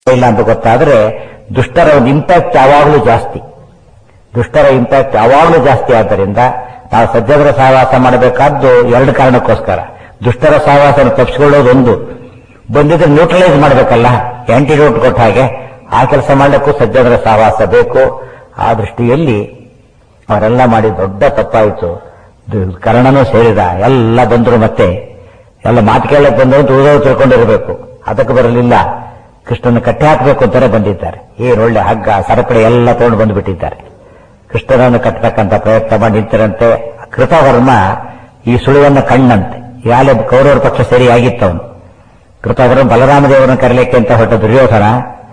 ಇಲ್ಲ ಅಂತ ಗೊತ್ತಾದ್ರೆ ದುಷ್ಟರ ಒಂದು ಇಂಪ್ಯಾಕ್ಟ್ ಯಾವಾಗಲೂ ಜಾಸ್ತಿ. ದುಷ್ಟರ ಇಂಪ್ಯಾಕ್ಟ್ ಯಾವಾಗಲೂ ಜಾಸ್ತಿ. ಆದ್ದರಿಂದ ನಾವು ಸಜ್ಜನರ ಸಹವಾಸ ಮಾಡಬೇಕಾದ್ದು ಎರಡು ಕಾರಣಕ್ಕೋಸ್ಕರ. ದುಷ್ಟರ ಸಹವಾಸನ ತಪ್ಪಿಸಿಕೊಳ್ಳೋದೊಂದು, ಬಂದಿದ್ರೆ ನ್ಯೂಟ್ರಲೈಸ್ ಮಾಡಬೇಕಲ್ಲ, ಆಂಟಿಡೋಟ್ ಕೊಟ್ಟ ಹಾಗೆ ಆ ಕೆಲಸ ಮಾಡಲಿಕ್ಕೂ ಸಜ್ಜನರ ಸಹವಾಸ ಬೇಕು. ಆ ದೃಷ್ಟಿಯಲ್ಲಿ ಅವರೆಲ್ಲ ಮಾಡಿ ದೊಡ್ಡ ತಪ್ಪಾಯಿತು. ಕರ್ಣನೂ ಸೇರಿದ. ಎಲ್ಲ ಬಂದರು, ಮತ್ತೆ ಎಲ್ಲ ಮಾತು ಕೇಳಕ್ಕೆ ಬಂದರು, ಉಳಿದವರು ತಿಳ್ಕೊಂಡಿರಬೇಕು. ಅದಕ್ಕೆ ಬರಲಿಲ್ಲ. ಕೃಷ್ಣನ ಕಟ್ಟಿ ಹಾಕಬೇಕು ಅಂತಾನೆ ಬಂದಿದ್ದಾರೆ. ಒಳ್ಳೆ ಹಗ್ಗ ಸರಪಳಿ ಎಲ್ಲ ತಗೊಂಡು ಬಂದುಬಿಟ್ಟಿದ್ದಾರೆ. ಕೃಷ್ಣನನ್ನು ಕಟ್ಟತಕ್ಕಂಥ ಪ್ರಯತ್ನ ಮಾಡಿ ನಿಂತಿರಂತೆ. ಕೃತವರ್ಮ ಈ ಸುಳಿವನ್ನ ಕಣ್ಣಂತೆ. ಯಾಲೆ ಕೌರವರ ಪಕ್ಷ ಸರಿಯಾಗಿತ್ತವನು. ಕೃತವರ್ಮ ಬಲರಾಮದೇವರನ್ನು ಕರೀಲಿಕ್ಕೆ ಅಂತ ಹೊರಟ ದುರ್ಯೋಧನ,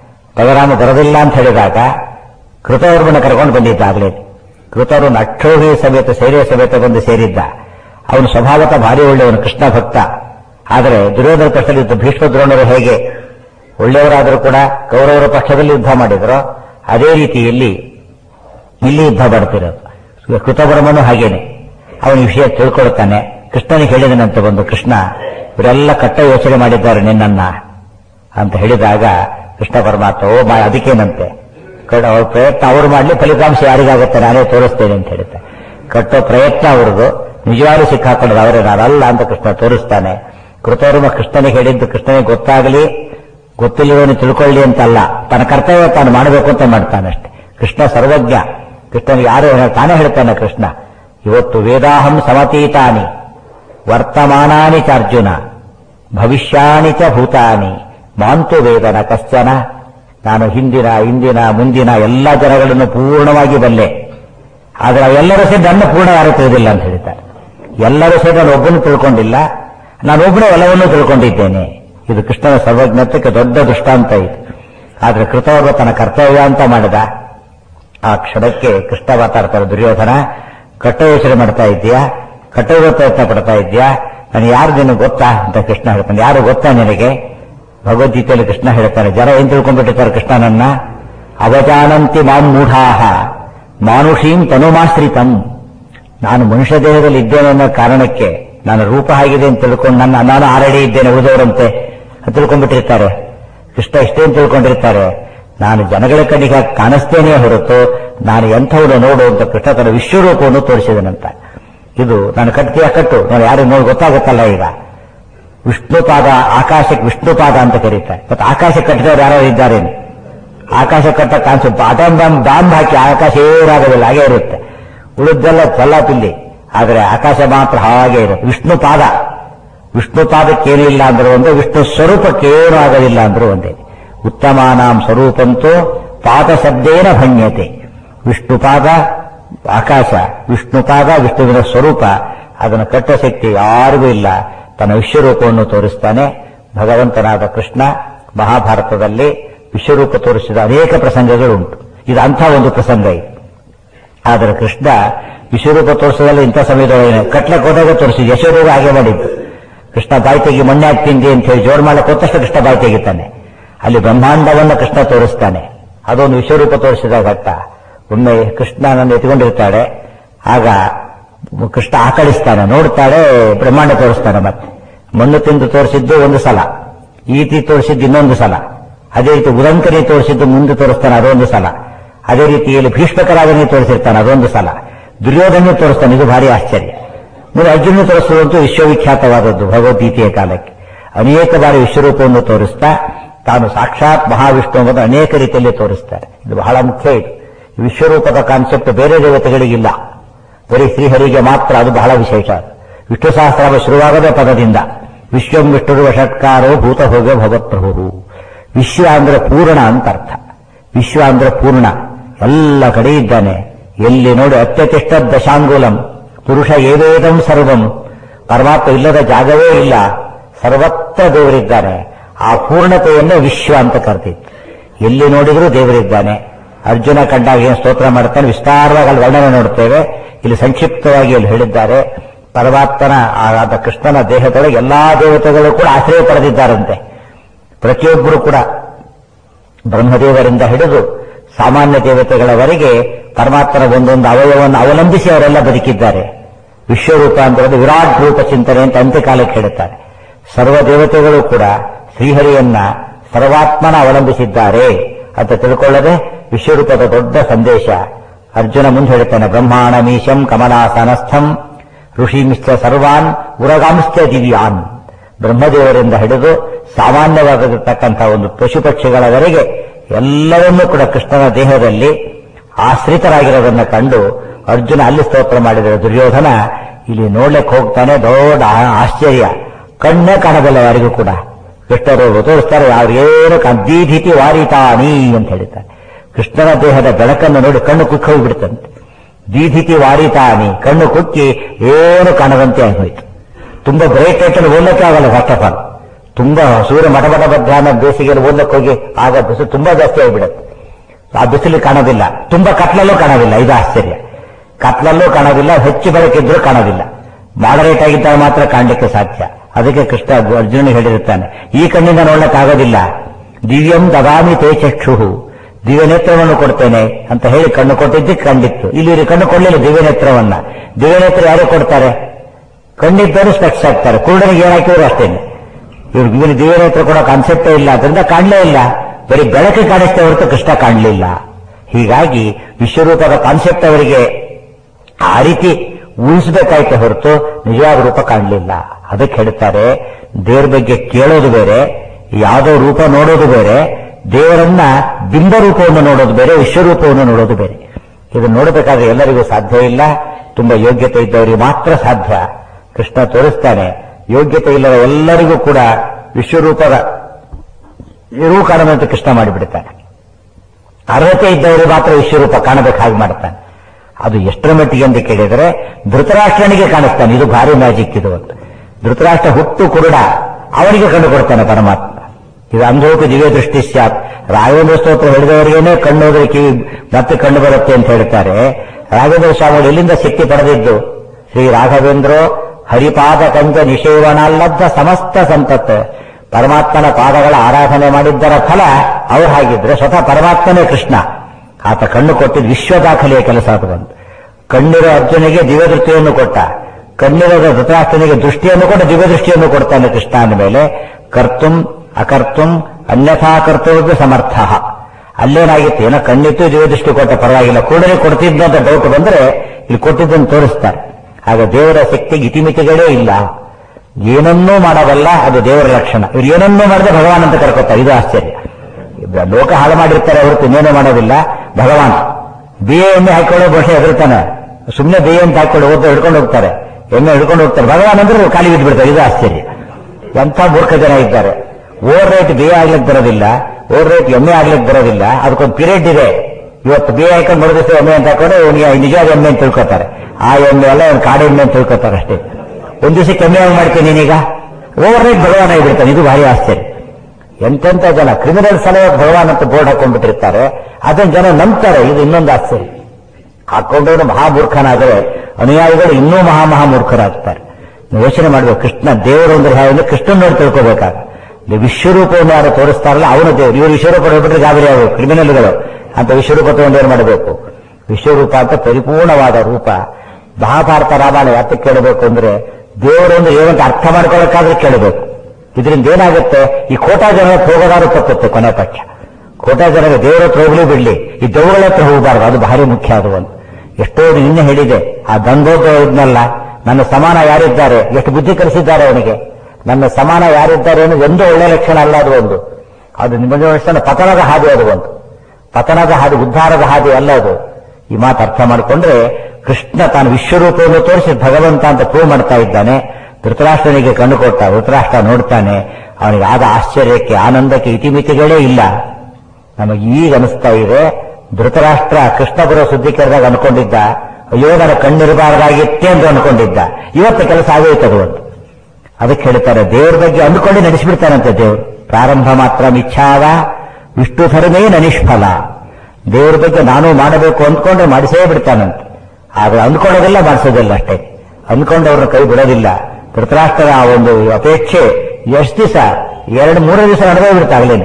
ಬಲರಾಮ ಬರದಿಲ್ಲ ಅಂತ ಹೇಳಿದಾಗ ಕೃತವರ್ಮನ ಕರ್ಕೊಂಡು ಬಂದಿದ್ದಾಗಲೇ. ಕೃತವರ್ಮನ ಅಕ್ಷೋಹಿ ಸಮೇತ ಸೇರಿಯ ಸಮೇತ ಬಂದು ಸೇರಿದ್ದ. ಅವನು ಸ್ವಭಾವತಃ ಭಾರಿ ಒಳ್ಳೆಯವನು, ಕೃಷ್ಣ ಭಕ್ತ. ಆದರೆ ದುರ್ಯೋಧನ ಪಕ್ಷದಲ್ಲಿ ಭೀಷ್ಮ ದ್ರೋಣರು ಹೇಗೆ ಒಳ್ಳೆಯವರಾದರೂ ಕೂಡ ಕೌರವರ ಪಕ್ಷದಲ್ಲಿ ಯುದ್ಧ ಮಾಡಿದ್ರು, ಅದೇ ರೀತಿಯಲ್ಲಿ ಇಲ್ಲಿ ಯುದ್ಧ ಮಾಡ್ತಿರೋದು. ಕೃತವರ್ಮನು ಹಾಗೇನೆ. ಅವನ ವಿಷಯ ತಿಳ್ಕೊಳ್ತಾನೆ. ಕೃಷ್ಣನಿಗೆ ಹೇಳಿದನಂತೆ ಬಂದು, ಕೃಷ್ಣ ಇವರೆಲ್ಲ ಕಟ್ಟ ಯೋಚನೆ ಮಾಡಿದ್ದಾರೆ ನಿನ್ನನ್ನ ಅಂತ ಹೇಳಿದಾಗ ಕೃಷ್ಣ ಪರಮಾತ್ಮ ಅದಕ್ಕೇನಂತೆ, ಅವ್ರ ಪ್ರಯತ್ನ ಅವರು ಮಾಡಲಿ, ಫಲಿತಾಂಶ ಯಾರಿಗಾಗುತ್ತೆ ನಾನೇ ತೋರಿಸ್ತೇನೆ ಅಂತ ಹೇಳುತ್ತೆ. ಕಟ್ಟೋ ಪ್ರಯತ್ನ ಅವ್ರದ್ದು, ನಿಜವಾಗ್ಲೂ ಸಿಕ್ಕಾಕೊಂಡ್ರೆ ಅವರೇ, ನಾನಲ್ಲ ಅಂತ ಕೃಷ್ಣ ತೋರಿಸ್ತಾನೆ. ಕೃತವರ್ಮ ಕೃಷ್ಣನಿಗೆ ಹೇಳಿದ್ದು ಕೃಷ್ಣನಿಗೆ ಗೊತ್ತಾಗಲಿ ಗೊತ್ತಿಲ್ಲವನು ತಿಳ್ಕೊಳ್ಳಿ ಅಂತಲ್ಲ, ತನ್ನ ಕರ್ತವ್ಯ ತಾನು ಮಾಡಬೇಕು ಅಂತ ಮಾಡ್ತಾನಷ್ಟೆ. ಕೃಷ್ಣ ಸರ್ವಜ್ಞ. ಕೃಷ್ಣನಿಗೆ ಯಾರು ತಾನೇ ಹೇಳ್ತಾನೆ ಕೃಷ್ಣ, ಇವತ್ತು ವೇದಾಹಂ ಸಮತೀತಾನಿ ವರ್ತಮಾನಾನಿ ಚಾರ್ಜುನ ಭವಿಷ್ಯಾನಿ ಚ ಭೂತಾನಿ ಮಾಂತು ವೇದನ ಕಶ್ಚನ. ನಾನು ಹಿಂದಿನ ಇಂದಿನ ಮುಂದಿನ ಎಲ್ಲ ಜನಗಳನ್ನು ಪೂರ್ಣವಾಗಿ ಬಲ್ಲೆ, ಆದರೆ ಅವೆಲ್ಲರೂ ಸೇರಿ ನನ್ನ ಪೂರ್ಣ ಯಾರು ತಿಳಿದಿಲ್ಲ ಅಂತ ಹೇಳ್ತಾರೆ. ಎಲ್ಲರೂ ಸೇರಿ ನಾನು ಒಬ್ಬನು ತಿಳ್ಕೊಂಡಿಲ್ಲ, ನಾನೊಬ್ಬನೇ ಎಲ್ಲವನ್ನೂ ತಿಳ್ಕೊಂಡಿದ್ದೇನೆ. ಇದು ಕೃಷ್ಣನ ಸರ್ವಜ್ಞತ್ವಕ್ಕೆ ದೊಡ್ಡ ದೃಷ್ಟಾಂತ ಇದು. ಆದರೆ ಕೃತವರ್ಮ ತನ್ನ ಕರ್ತವ್ಯ ಅಂತ ಮಾಡಿದ. ಆ ಕ್ಷಣಕ್ಕೆ ಕೃಷ್ಣ ಮಾತಾಡ್ತಾರೆ, ದುರ್ಯೋಧನ ಕಟ್ಟ ಯೋಚನೆ ಮಾಡ್ತಾ ಇದ್ದೀಯಾ, ಕಟ್ಟುವ ಪ್ರಯತ್ನ ಪಡ್ತಾ ಇದ್ದೀಯಾ, ನಾನು ಯಾರು ನಿನಗೆ ಗೊತ್ತಾ ಅಂತ ಕೃಷ್ಣ ಹೇಳ್ತಾನೆ. ಯಾರು ಗೊತ್ತಾ ನಿನಗೆ? ಭಗವದ್ಗೀತೆಯಲ್ಲಿ ಕೃಷ್ಣ ಹೇಳ್ತಾನೆ, ಜನ ಏನ್ ತಿಳ್ಕೊಂಡ್ಬಿಟ್ಟಿರ್ತಾರೆ ಕೃಷ್ಣನನ್ನ, ಅವಜಾನಂತಿ ಮಾಂ ಮೂಢಾಹ ಮಾನುಷೀಂ ತನುಮಾಶ್ರಿತಂ. ನಾನು ಮನುಷ್ಯ ದೇಹದಲ್ಲಿ ಇದ್ದೇನೆ ಅನ್ನೋ ಕಾರಣಕ್ಕೆ ನಾನು ರೂಪ ಆಗಿದೆ ಅಂತ ತಿಳ್ಕೊಂಡು ನಾನು ಆಲ್ರೆಡಿ ಇದ್ದೇನೆ ಉಳಿದವರಂತೆ ತಿಳ್ಕೊಂಡ್ಬಿಟ್ಟಿರ್ತಾರೆ. ಕೃಷ್ಣ ಇಷ್ಟೇನು ತಿಳ್ಕೊಂಡಿರ್ತಾರೆ, ನಾನು ಜನಗಳ ಕಣ್ಣಿಗೆ ಕಾಣಿಸ್ತೇನೆ ಹೊರತು ನಾನು ಎಂಥವನು ನೋಡು ಅಂತ ಕೃಷ್ಣ ತನ್ನ ವಿಶ್ವರೂಪವನ್ನು ತೋರಿಸಿದನಂತ. ಇದು ನಾನು ಕಟ್ಟು ನಾನು ಯಾರು ನೋಡಿ ಗೊತ್ತಾಗುತ್ತಲ್ಲ. ಈಗ ವಿಷ್ಣುಪಾದ, ಆಕಾಶಕ್ಕೆ ವಿಷ್ಣುಪಾದ ಅಂತ ಕರೀತಾರೆ. ಮತ್ತೆ ಆಕಾಶ ಕಟ್ಟಿದವರು ಯಾರು ಇದ್ದಾರೇನು? ಆಕಾಶ ಕಟ್ಟ ಕಾಣಿಸುತ್ತೆ, ಅಟಮ್ ಬಾಂಬ್ ಹಾಕಿ ಆಕಾಶ ಏನಾಗೋದಿಲ್ಲ, ಹಾಗೆ ಇರುತ್ತೆ. ಉಳಿದೆಲ್ಲ ಚಲ್ಲಾಪಿಲ್ಲಿ, ಆದರೆ ಆಕಾಶ ಮಾತ್ರ ಹಾಗೆ ಇರುತ್ತೆ. ವಿಷ್ಣುಪಾದ, ವಿಷ್ಣುಪಾದಕ್ಕೇನಿಲ್ಲ ಅಂದ್ರೂ ಒಂದೇ, ವಿಷ್ಣು ಸ್ವರೂಪಕ್ಕೇನೂ ಆಗೋದಿಲ್ಲ ಅಂದ್ರೂ ಒಂದೇ. ಉತ್ತಮಾನಾಂ ಸ್ವರೂಪಂತೂ ಪಾದ ಶಬ್ದೇನ ಭಣ್ಯತೆ. ವಿಷ್ಣುಪಾದ ಆಕಾಶ, ವಿಷ್ಣುಪಾದ ವಿಷ್ಣುವಿನ ಸ್ವರೂಪ, ಅದನ್ನು ಕಟ್ಟೋ ಶಕ್ತಿ ಯಾರಿಗೂ ಇಲ್ಲ. ತನ್ನ ವಿಶ್ವರೂಪವನ್ನು ತೋರಿಸ್ತಾನೆ ಭಗವಂತನಾದ ಕೃಷ್ಣ. ಮಹಾಭಾರತದಲ್ಲಿ ವಿಶ್ವರೂಪ ತೋರಿಸಿದ ಅನೇಕ ಪ್ರಸಂಗಗಳುಂಟು. ಇದು ಅಂಥ ಒಂದು ಪ್ರಸಂಗ ಇದು. ಆದರೆ ಕೃಷ್ಣ ವಿಶ್ವರೂಪ ತೋರಿಸೋದ್ರಲ್ಲಿ ಇಂಥ ಸಮಯದೊಳಗೆ ಕಟ್ಲಕ್ಕೆ ಹೋದಾಗ ತೋರಿಸಿದ್ದು, ಯಶೋದೇವ ಹಾಗೆ ಮಾಡಿದ್ದು. ಕೃಷ್ಣ ಬಾಯಿ ತೆಗಿ ಮಣ್ಣೆ ಹಾಕ್ತೀನಿ ಅಂತ ಹೇಳಿ ಜೋಡ್ ಮಾಡಕ್ಕೆ ಹೋದಷ್ಟು ಕೃಷ್ಣ ಬಾಯಿ ತೆಗಿತಾನೆ. ಅಲ್ಲಿ ಬ್ರಹ್ಮಾಂಡವನ್ನು ಕೃಷ್ಣ ತೋರಿಸ್ತಾನೆ. ಅದೊಂದು ವಿಶ್ವರೂಪ ತೋರಿಸಿದ ಘಟ್ಟ. ಒಮ್ಮೆ ಕೃಷ್ಣನನ್ನು ಎತ್ಕೊಂಡಿರ್ತಾಳೆ, ಆಗ ಕೃಷ್ಣ ಆಕಳಿಸ್ತಾನೆ, ನೋಡ್ತಾಳೆ, ಬ್ರಹ್ಮಾಂಡ ತೋರಿಸ್ತಾನೆ. ಮತ್ತೆ ಮಣ್ಣು ತಿಂದು ತೋರಿಸಿದ್ದು ಒಂದು ಸಲ, ಈತಿ ತೋರಿಸಿದ್ದು ಇನ್ನೊಂದು ಸಲ, ಅದೇ ರೀತಿ ಉದಂಕರಿ ತೋರಿಸಿದ್ದು ಮುಂದೆ ತೋರಿಸ್ತಾನೆ ಅದೊಂದು ಸಲ, ಅದೇ ರೀತಿಯಲ್ಲಿ ಭೀಷ್ಮಕರಾಜನೇ ತೋರಿಸಿರ್ತಾನೆ ಅದೊಂದು ಸಲ, ದುರ್ಯೋಧನೇ ತೋರಿಸ್ತಾನೆ. ಇದು ಭಾರಿ ಆಶ್ಚರ್ಯ. ಮುಂದೆ ಅರ್ಜುನ ತೋರಿಸುವಂತೂ ವಿಶ್ವವಿಖ್ಯಾತವಾದದ್ದು ಭಗವದ್ಗೀತೆಯ ಕಾಲಕ್ಕೆ. ಅನೇಕ ಬಾರಿ ವಿಶ್ವರೂಪವನ್ನು ತೋರಿಸ್ತಾ ತಾನು ಸಾಕ್ಷಾತ್ ಮಹಾವಿಷ್ಣು ಎಂಬುದು ಅನೇಕ ರೀತಿಯಲ್ಲಿ ತೋರಿಸ್ತಾರೆ. ಇದು ಬಹಳ ಮುಖ್ಯ. ಇದು ವಿಶ್ವರೂಪದ ಕಾನ್ಸೆಪ್ಟ್ ಬೇರೆ ದೇವತೆಗಳಿಗಿಲ್ಲ, ಬರೀ ಶ್ರೀಹರಿಗೆ ಮಾತ್ರ. ಅದು ಬಹಳ ವಿಶೇಷ. ವಿಷ್ಣು ಸಹಸ್ರನಾಮ ಶುರುವಾಗದ ಪದದಿಂದ ವಿಶ್ವಂ ವಿಷ್ಣುರುವ ಷಟ್ಕಾರೋ ಭೂತ ಹೋಗ ಭಗವತ್ಪ್ರಭು. ವಿಶ್ವ ಅಂದ್ರೆ ಪೂರ್ಣ ಅಂತ ಅರ್ಥ. ವಿಶ್ವ ಅಂದ್ರೆ ಪೂರ್ಣ, ಎಲ್ಲ ಕಡೆ ಇದ್ದಾನೆ. ಎಲ್ಲಿ ನೋಡಿ ಅತ್ಯತಿಷ್ಠ ದಶಾಂಗುಲಂ ಪುರುಷ ಏವೇದಂ ಸರ್ವಂ. ಪರಮಾತ್ಮ ಇಲ್ಲದ ಜಾಗವೇ ಇಲ್ಲ, ಸರ್ವತ್ರ ದೇವರಿದ್ದಾನೆ. ಆ ಪೂರ್ಣತೆಯನ್ನು ವಿಶ್ವ ಅಂತ ಕರ್ತಿತ್ತು. ಎಲ್ಲಿ ನೋಡಿದರೂ ದೇವರಿದ್ದಾನೆ. ಅರ್ಜುನ ಕಂಡಾಗ ಏನು ಸ್ತೋತ್ರ ಮಾಡ್ತಾನೆ, ವಿಸ್ತಾರವಾಗಿ ಅಲ್ಲಿ ವರ್ಣನೆ ನೋಡ್ತೇವೆ. ಇಲ್ಲಿ ಸಂಕ್ಷಿಪ್ತವಾಗಿ ಅಲ್ಲಿ ಹೇಳಿದ್ದಾರೆ. ಪರಮಾತ್ಮನ ಆದ ಕೃಷ್ಣನ ದೇಹದೊಳಗೆ ಎಲ್ಲಾ ದೇವತೆಗಳು ಕೂಡ ಆಶ್ರಯ ಪಡೆದಿದ್ದಾರಂತೆ. ಪ್ರತಿಯೊಬ್ಬರು ಕೂಡ ಬ್ರಹ್ಮದೇವರಿಂದ ಹಿಡಿದು ಸಾಮಾನ್ಯ ದೇವತೆಗಳವರೆಗೆ ಪರಮಾತ್ಮನ ಒಂದೊಂದು ಅವಯವವನ್ನು ಅವಲಂಬಿಸಿ ಅವರೆಲ್ಲ ಬದುಕಿದ್ದಾರೆ. ವಿಶ್ವರೂಪ ಅಂದ್ರೆ ವಿರಾಟ್ ರೂಪ ಚಿಂತನೆ ಅಂತ ಅಂತ್ಯಕಾಲಕ್ಕೆ ಹೇಳುತ್ತಾರೆ. ಸರ್ವ ದೇವತೆಗಳು ಕೂಡ ಶ್ರೀಹರಿಯನ್ನ ಸರ್ವಾತ್ಮನ ಅವಲಂಬಿಸಿದ್ದಾರೆ ಅಂತ ತಿಳ್ಕೊಳ್ಳದೆ ವಿಶ್ವರೂಪದ ದೊಡ್ಡ ಸಂದೇಶ. ಅರ್ಜುನ ಮುಂದೆ ಹೇಳ್ತಾನೆ, ಬ್ರಹ್ಮಾಣಮೀಶಂ ಕಮಲಾಸನಸ್ಥಂ ಋಷಿಮಿಶ್ಚ ಸರ್ವಾನ್ ಉರಗಾಂಶ್ಚ ದಿವ್ಯಾನ್. ಬ್ರಹ್ಮದೇವರಿಂದ ಹಿಡಿದು ಸಾಮಾನ್ಯವಾಗಿರತಕ್ಕಂತಹ ಒಂದು ಪಶು ಪಕ್ಷಿಗಳವರೆಗೆ ಎಲ್ಲವನ್ನೂ ಕೂಡ ಕೃಷ್ಣನ ದೇಹದಲ್ಲಿ ಆಶ್ರಿತರಾಗಿರೋದನ್ನು ಕಂಡು ಅರ್ಜುನ ಅಲ್ಲಿ ಸ್ತೋತ್ರ ಮಾಡಿದರೆ, ದುರ್ಯೋಧನ ಇಲ್ಲಿ ನೋಡ್ಲಿಕ್ಕೆ ಹೋಗ್ತಾನೆ, ದೊಡ್ಡ ಆಶ್ಚರ್ಯ, ಕಣ್ಣೇ ಕಾಣಬಲ್ಲ ಯಾರಿಗೂ ಕೂಡ. ಎಷ್ಟರು ತೋರಿಸ್ತಾರೆ, ಯಾರಿಗೇನು ದೀಧಿತಿ ವಾರಿತಾನಿ ಅಂತ ಹೇಳ್ತಾರೆ. ಕೃಷ್ಣನ ದೇಹದ ಬೆಳಕನ್ನು ನೋಡಿ ಕಣ್ಣು ಕುಕ್ಕಿ ಹೋಗ್ಬಿಡ್ತಂತೆ. ದೀಧಿತಿ ವಾರಿತಾನಿ, ಕಣ್ಣು ಕುಕ್ಕಿ ಏನು ಕಾಣದಂತೆ ಆಗೋಯ್ತು. ತುಂಬಾ ಬ್ರೈಟ್ ಲೈಟಲ್ಲಿ ಓದಲಿಕ್ಕೆ ಆಗಲ್ಲ. ಫಸ್ಟ್ ಆಫ್ ಆಲ್ ತುಂಬಾ ಸೂರ್ಯ ಮಟಮಟ ಮಧ್ಯಾಹ್ನ ಬೇಸಿಗೆಯಲ್ಲಿ ಓದಲಿಕ್ಕೆ ಹೋಗಿ ಆಗ ಬಿಸಿಲು ತುಂಬಾ ಜಾಸ್ತಿ ಆಗಿಬಿಡುತ್ತೆ. ಆ ಬಿಸಿಲು ಕಾಣೋದಿಲ್ಲ, ತುಂಬಾ ಕತ್ಲಲ್ಲೂ ಕಾಣೋದಿಲ್ಲ. ಇದು ಆಶ್ಚರ್ಯ. ಕತ್ಲಲ್ಲೂ ಕಾಣೋದಿಲ್ಲ, ಹೆಚ್ಚು ಬೆಳಕಿದ್ರೂ ಕಾಣೋದಿಲ್ಲ. ಮಾಡರೇಟ್ ಆಗಿದ್ದಾಗ ಮಾತ್ರ ಕಾಣಲಿಕ್ಕೆ ಸಾಧ್ಯ. ಅದಕ್ಕೆ ಕೃಷ್ಣ ಅರ್ಜುನ ಹೇಳಿರುತ್ತಾನೆ, ಈ ಕಣ್ಣಿಂದ ನೋಡ್ಲಿಕ್ಕಾಗೋದಿಲ್ಲ. ದಿವ್ಯಂ ದದಾಮಿ ತೇ ಚಕ್ಷುಹು, ದಿವ್ಯ ನೇತ್ರವನ್ನು ಕೊಡ್ತೇನೆ ಅಂತ ಹೇಳಿ ಕಣ್ಣು ಕೊಟ್ಟಿದ್ದಕ್ಕೆ ಕಂಡಿತ್ತು. ಇಲ್ಲಿ ಕಣ್ಣು ಕೊಡಲಿಲ್ಲ ದಿವ್ಯ ನೇತ್ರವನ್ನ. ದಿವ್ಯ ನೇತ್ರ ಯಾರು ಕೊಡ್ತಾರೆ? ಕಣ್ಣಿದ್ದವರು ಸ್ಪೆಕ್ಸ್ ಹಾಕ್ತಾರೆ. ಕುರುಡನಿಗೆ ಏನ್ ಹಾಕಿದ್ರು ಅಷ್ಟೇನೆ. ಇವ್ರಿಗೆ ದಿವ್ಯ ನೇತ್ರ ಕೊಡೋ ಕಾನ್ಸೆಪ್ಟೇ ಇಲ್ಲ, ಅದರಿಂದ ಕಾಣಲೇ ಇಲ್ಲ. ಬರೀ ಬೆಳಕು ಕಾಣಿಸ್ತೇ ಹೊರತು ಕೃಷ್ಣ ಕಾಣಲಿಲ್ಲ. ಹೀಗಾಗಿ ವಿಶ್ವರೂಪದ ಕಾನ್ಸೆಪ್ಟ್ ಅವರಿಗೆ ಆ ರೀತಿ ಊಹಿಸಬೇಕಾಯ್ತು ಹೊರತು ನಿಜವಾದ ರೂಪ ಕಾಣಲಿಲ್ಲ. ಅದಕ್ಕೆ ಹೇಳ್ತಾರೆ, ದೇವರ ಬಗ್ಗೆ ಕೇಳೋದು ಬೇರೆ, ಯಾವುದೋ ರೂಪ ನೋಡೋದು ಬೇರೆ, ದೇವರನ್ನ ಬಿಂಬ ರೂಪವನ್ನು ನೋಡೋದು ಬೇರೆ, ವಿಶ್ವರೂಪವನ್ನು ನೋಡೋದು ಬೇರೆ. ಇದನ್ನು ನೋಡಬೇಕಾದ್ರೆ ಎಲ್ಲರಿಗೂ ಸಾಧ್ಯ ಇಲ್ಲ. ತುಂಬಾ ಯೋಗ್ಯತೆ ಇದ್ದವರಿಗೆ ಮಾತ್ರ ಸಾಧ್ಯ. ಕೃಷ್ಣ ತೋರಿಸ್ತಾನೆ, ಯೋಗ್ಯತೆ ಇಲ್ಲದ ಎಲ್ಲರಿಗೂ ಕೂಡ ವಿಶ್ವರೂಪದ ಇರೂ ಕಾಣುವಂತೆ ಕೃಷ್ಣ ಮಾಡಿಬಿಡ್ತಾನೆ. ಅರ್ಹತೆ ಇದ್ದವರಿಗೆ ಮಾತ್ರ ವಿಶ್ವರೂಪ ಕಾಣಬೇಕು ಹಾಗೆ ಮಾಡ್ತಾನೆ. ಅದು ಎಷ್ಟರ ಮಟ್ಟಿಗೆ ಅಂತ ಕೇಳಿದರೆ ಧೃತರಾಷ್ಟ್ರನಿಗೆ ಕಾಣಿಸ್ತಾನೆ. ಇದು ಭಾರಿ ಮ್ಯಾಜಿಕ್ ಇದು ಅಂತ. ಧೃತರಾಷ್ಟ್ರ ಹುಟ್ಟು ಕುರುಡ, ಅವನಿಗೆ ಕಂಡು ಕೊಡ್ತಾನೆ ಪರಮಾತ್ಮ. ಇದು ಅಂಧೋಪಿ ದಿವ್ಯ ದೃಷ್ಟಿ ಸ್ಯಾತ್. ರಾಘವೇಂದ್ರ ಸ್ತೋತ್ರ ಹೇಳಿದವರಿಗೇನೆ ಕಣ್ಣು ಹೋದ್ರೆ ಕಿವಿ ಮತ್ತೆ ಕಣ್ಣು ಬರುತ್ತೆ ಅಂತ ಹೇಳ್ತಾರೆ. ರಾಘವೇಂದ್ರ ಸ್ವಾಮಿಗಳು ಎಲ್ಲಿಂದ ಶಕ್ತಿ ಪಡೆದಿದ್ದು? ಶ್ರೀ ರಾಘವೇಂದ್ರೋ ಹರಿಪಾದ ಕಂಚ ನಿಷೇವಣಲ್ಲದ್ದ ಸಮಸ್ತ ಸಂಪತ್. ಪರಮಾತ್ಮನ ಪಾದಗಳ ಆರಾಧನೆ ಮಾಡಿದ್ದರ ಫಲ ಅವ್ರು ಹಾಗಿದ್ರೆ ಸ್ವತಃ ಪರಮಾತ್ಮನೇ ಕೃಷ್ಣ. ಆತ ಕಣ್ಣು ಕೊಟ್ಟಿದ್ದು ವಿಶ್ವ ದಾಖಲೆಯ ಕೆಲಸ ಅದು ಬಂತು. ಕಣ್ಣಿರೋ ಅರ್ಜುನಿಗೆ ದಿವ್ಯದೃಷ್ಟಿಯನ್ನು ಕೊಟ್ಟ, ಕಣ್ಣಿರದ ಧೃತರಾಷ್ಟ್ರನಿಗೆ ದೃಷ್ಟಿಯನ್ನು ಕೊಟ್ಟ, ದಿವ್ಯದೃಷ್ಟಿಯನ್ನು ಕೊಡ್ತಾನೆ ಕೃಷ್ಣ ಅಂದ ಮೇಲೆ ಕರ್ತುಂ ಅಕರ್ತುಂ ಅನ್ಯಥಾ ಕರ್ತವ್ಯ ಸಮರ್ಥ. ಅಲ್ಲೇನಾಗಿತ್ತು, ಏನೋ ಕಣ್ಣಿತ್ತು ದಿವ್ಯದೃಷ್ಟಿ ಕೊಟ್ಟ, ಪರವಾಗಿಲ್ಲ, ಕೂಡಲೇ ಕೊಡ್ತಿದ್ದು ಅಂತ ಡೌಟ್ ಬಂದ್ರೆ ಇಲ್ಲಿ ಕೊಟ್ಟಿದ್ದನ್ನು ತೋರಿಸ್ತಾರೆ. ಆಗ ದೇವರ ಶಕ್ತಿಗೆ ಇತಿಮಿತಿಗಳೇ ಇಲ್ಲ. ಏನನ್ನೂ ಮಾಡಬಲ್ಲ, ಅದು ದೇವರ ಲಕ್ಷಣ. ಇವ್ರು ಏನನ್ನೂ ಮಾಡದೆ ಭಗವಾನ್ ಅಂತ ಕರ್ಕೋತಾರೆ. ಇದು ಆಶ್ಚರ್ಯ. ಲೋಕ ಹಾಳು ಮಾಡಿರ್ತಾರೆ ಹೊರತು ಇನ್ನೇನೂ ಮಾಡೋದಿಲ್ಲ. ಭಗವಾನ್ ಬಿಎ ಎಮ್ಮೆ ಹಾಕೊಳ್ಳೋ ಬಹುಶಃ ಹೆದರ್ತಾನೆ. ಸುಮ್ಮನೆ ಬಿಎ ಅಂತ ಹಾಕೊಳ್ಳಿ ಓದ್ತಾ ಹಿಡ್ಕೊಂಡು ಹೋಗ್ತಾರೆ, ಎಮ್ಮೆ ಹಿಡ್ಕೊಂಡು ಹೋಗ್ತಾರೆ. ಭಗವಾನ್ ಅಂದ್ರೆ ಖಾಲಿ ಬಿದ್ದು ಬಿಡ್ತಾರೆ. ಇದು ಆಶ್ಚರ್ಯ. ಎಂಥ ಮೂರ್ಖ ಜನ ಇದ್ದಾರೆ. ಓವರ್ ರೇಟ್ ಬಿಎ ಆಗ್ಲಿಕ್ಕೆ ಬರೋದಿಲ್ಲ, ಓವರ್ ರೇಟ್ ಎಮ್ಮೆ ಆಗ್ಲಿಕ್ಕೆ ಬರೋದಿಲ್ಲ. ಅದಕ್ಕೊಂದು ಪೀರಿಯಡ್ ಇದೆ. ಇವತ್ತು ಬಿಎ ಹಾಕೊಂಡು ಮರುದಿವಸ ಎಮ್ಮೆ ಅಂತ ಹಾಕೊಂಡು ಇವನಿಗೆ ನಿಜವಾದ ಎಮ್ಮೆ ಅಂತ ತಿಳ್ಕೊತಾರೆ. ಆ ಎಮ್ಮೆ ಅಲ್ಲ, ಒಂದು ಕಾಡು ಎಮ್ಮೆ ಅಂತ ತಿಳ್ಕೊತಾರೆ ಅಷ್ಟೇ. ಒಂದ್ ದಿವಸಕ್ಕೆ ಎಮ್ಮೆ ಆಗಿ ಮಾಡ್ತೀನಿ ನೀನೀಗ, ಓವರ್ ರೇಟ್ ಭಗವಾನ್ ಆಗಿಬಿಡ್ತಾನೆ. ಇದು ಭಾರಿ ಆಶ್ಚರ್ಯ. ಎಂತೆಂಥ ಜನ ಕ್ರಿಮಿನಲ್ ಸಲುವಾಗಿ ಭಗವಾನ್ ಅಂತ ಬೋರ್ಡ್ ಹಾಕೊಂಡ್ಬಿಟ್ಟಿರ್ತಾರೆ. ಅದನ್ನ ಜನ ನಂಬ್ತಾರೆ. ಇದು ಇನ್ನೊಂದು ಆಶ್ಚರ್ಯ. ಹಾಕೊಂಡವನು ಮಹಾಮೂರ್ಖನಾದರೆ ಅನುಯಾಯಿಗಳು ಇನ್ನೂ ಮಹಾಮೂರ್ಖರಾಗ್ತಾರೆ. ಯೋಚನೆ ಮಾಡಬೇಕು. ಕೃಷ್ಣ ದೇವರು ಅಂದ್ರೆ ಹೇಗೆ, ಕೃಷ್ಣನ್ ನೋಡಿ ತಿಳ್ಕೋಬೇಕಾಗ ವಿಶ್ವರೂಪವನ್ನು ಯಾರು ತೋರಿಸ್ತಾರಲ್ಲ ಅವನು ದೇವರು. ಇವರು ವಿಶ್ವರೂಪ ನೋಡ್ಬಿಟ್ರೆ ಗಾಬರಿ ಆಗಬೇಕು ಕ್ರಿಮಿನಲ್ಗಳು ಅಂತ. ವಿಶ್ವರೂಪ ತಗೊಂಡು ಏನ್ ಮಾಡಬೇಕು? ವಿಶ್ವರೂಪ ಅಂತ ಪರಿಪೂರ್ಣವಾದ ರೂಪ. ಮಹಾಭಾರತ ರಾಮಾಯಣ ಯಾತಕ್ಕೆ ಕೇಳಬೇಕು ಅಂದ್ರೆ ದೇವರು ಅಂದ್ರೆ ಏನಂತ ಅರ್ಥ ಮಾಡ್ಕೊಳ್ಳೋಕ್ಕಾದ್ರೆ ಕೇಳಬೇಕು. ಇದರಿಂದ ಏನಾಗುತ್ತೆ, ಈ ಕೋಟಾ ಜನ ಹೋಗೋದಾರು ತಪ್ಪುತ್ತೆ ಕೊನೆ ಪಕ್ಷ. ಕೋಟಾ ಜನರಿಗೆ ದೇವರ ಹತ್ರ ಹೋಗ್ಲಿ ಬಿಡ್ಲಿ, ಈ ದೆವ್ವಗಳ ಹತ್ರ ಹೋಗಬಾರ್ದು. ಅದು ಭಾರಿ ಮುಖ್ಯ. ಅದು ಒಂದು ಎಷ್ಟೋ ನಿನ್ನೆ ಹೇಳಿದೆ. ಆ ದಂಗೋಗ ಇದ್ನಲ್ಲ, ನನ್ನ ಸಮಾನ ಯಾರಿದ್ದಾರೆ, ಎಷ್ಟು ಬುದ್ಧಿ ಕಲಿಸಿದ್ದಾರೆ ಅವನಿಗೆ. ನನ್ನ ಸಮಾನ ಯಾರಿದ್ದಾರೆ ಅನ್ನೋದು ಒಂದು ಒಳ್ಳೆ ಲಕ್ಷಣ ಅಲ್ಲ. ಅದು ಒಂದು, ಅದು ನಿಮ್ಮ ಪತನದ ಹಾದಿ. ಅದು ಒಂದು ಪತನದ ಹಾದಿ, ಉದ್ಧಾರದ ಹಾದಿ ಅಲ್ಲ ಅದು. ಈ ಮಾತು ಅರ್ಥ ಮಾಡಿಕೊಂಡ್ರೆ ಕೃಷ್ಣ ತಾನು ವಿಶ್ವರೂಪವನ್ನು ತೋರಿಸಿ ಭಗವಂತ ಅಂತ ಪ್ರೂವ್ ಮಾಡ್ತಾ ಇದ್ದಾನೆ. ಧೃತರಾಷ್ಟ್ರನಿಗೆ ಕಣ್ಣು ಕೊಟ್ಟ, ಧೃತರಾಷ್ಟ್ರ ನೋಡ್ತಾನೆ. ಅವನಿಗೆ ಆದ ಆಶ್ಚರ್ಯಕ್ಕೆ ಆನಂದಕ್ಕೆ ಇತಿಮಿತಿಗಳೇ ಇಲ್ಲ. ನಮಗೆ ಈಗ ಅನಿಸ್ತಾ ಇದೆ, ಧೃತರಾಷ್ಟ್ರ ಕೃಷ್ಣ ಬರೋ ಸುದ್ದಿ ಕೇಳಿದಾಗ ಅನ್ಕೊಂಡಿದ್ದ, ಅಯ್ಯೋ ನನ್ನ ಕಣ್ಣಿರಬಾರ್ದಾಗಿತ್ತೆ ಅಂತ ಅನ್ಕೊಂಡಿದ್ದ. ಇವತ್ತು ಕೆಲಸ ಆಗೋಯ್ತದು ಒಂದು. ಅದಕ್ಕೆ ಹೇಳ್ತಾರೆ, ದೇವ್ರ ಬಗ್ಗೆ ಅಂದುಕೊಂಡು ನಡೆಸಿಬಿಡ್ತಾನಂತೆ ದೇವ್ರು. ಪ್ರಾರಂಭ ಮಾತ್ರ ಮಿಚ್ಛಾವ ವಿಷ್ಣು ಧರ್ಮೇ ನನಿಷ್ಫಲ. ದೇವ್ರ ಬಗ್ಗೆ ನಾನು ಮಾಡಬೇಕು ಅಂದ್ಕೊಂಡ್ರೆ ಮಾಡಿಸೇ ಬಿಡ್ತಾನಂತೆ. ಆದ್ರೆ ಅಂದ್ಕೊಳ್ಳೋದಿಲ್ಲ, ಮಾಡಿಸೋದಿಲ್ಲ ಅಷ್ಟೇ. ಅಂದ್ಕೊಂಡವ್ರನ್ನ ಕೈ ಬಿಡೋದಿಲ್ಲ. ಧೃತರಾಷ್ಟ್ರರ ಆ ಒಂದು ಅಪೇಕ್ಷೆ ಎಷ್ಟು ದಿವಸ, 2-3 ದಿವಸ ನಡೆದೇ ಬಿಡ್ತಾಗ್ಲೇನೆ.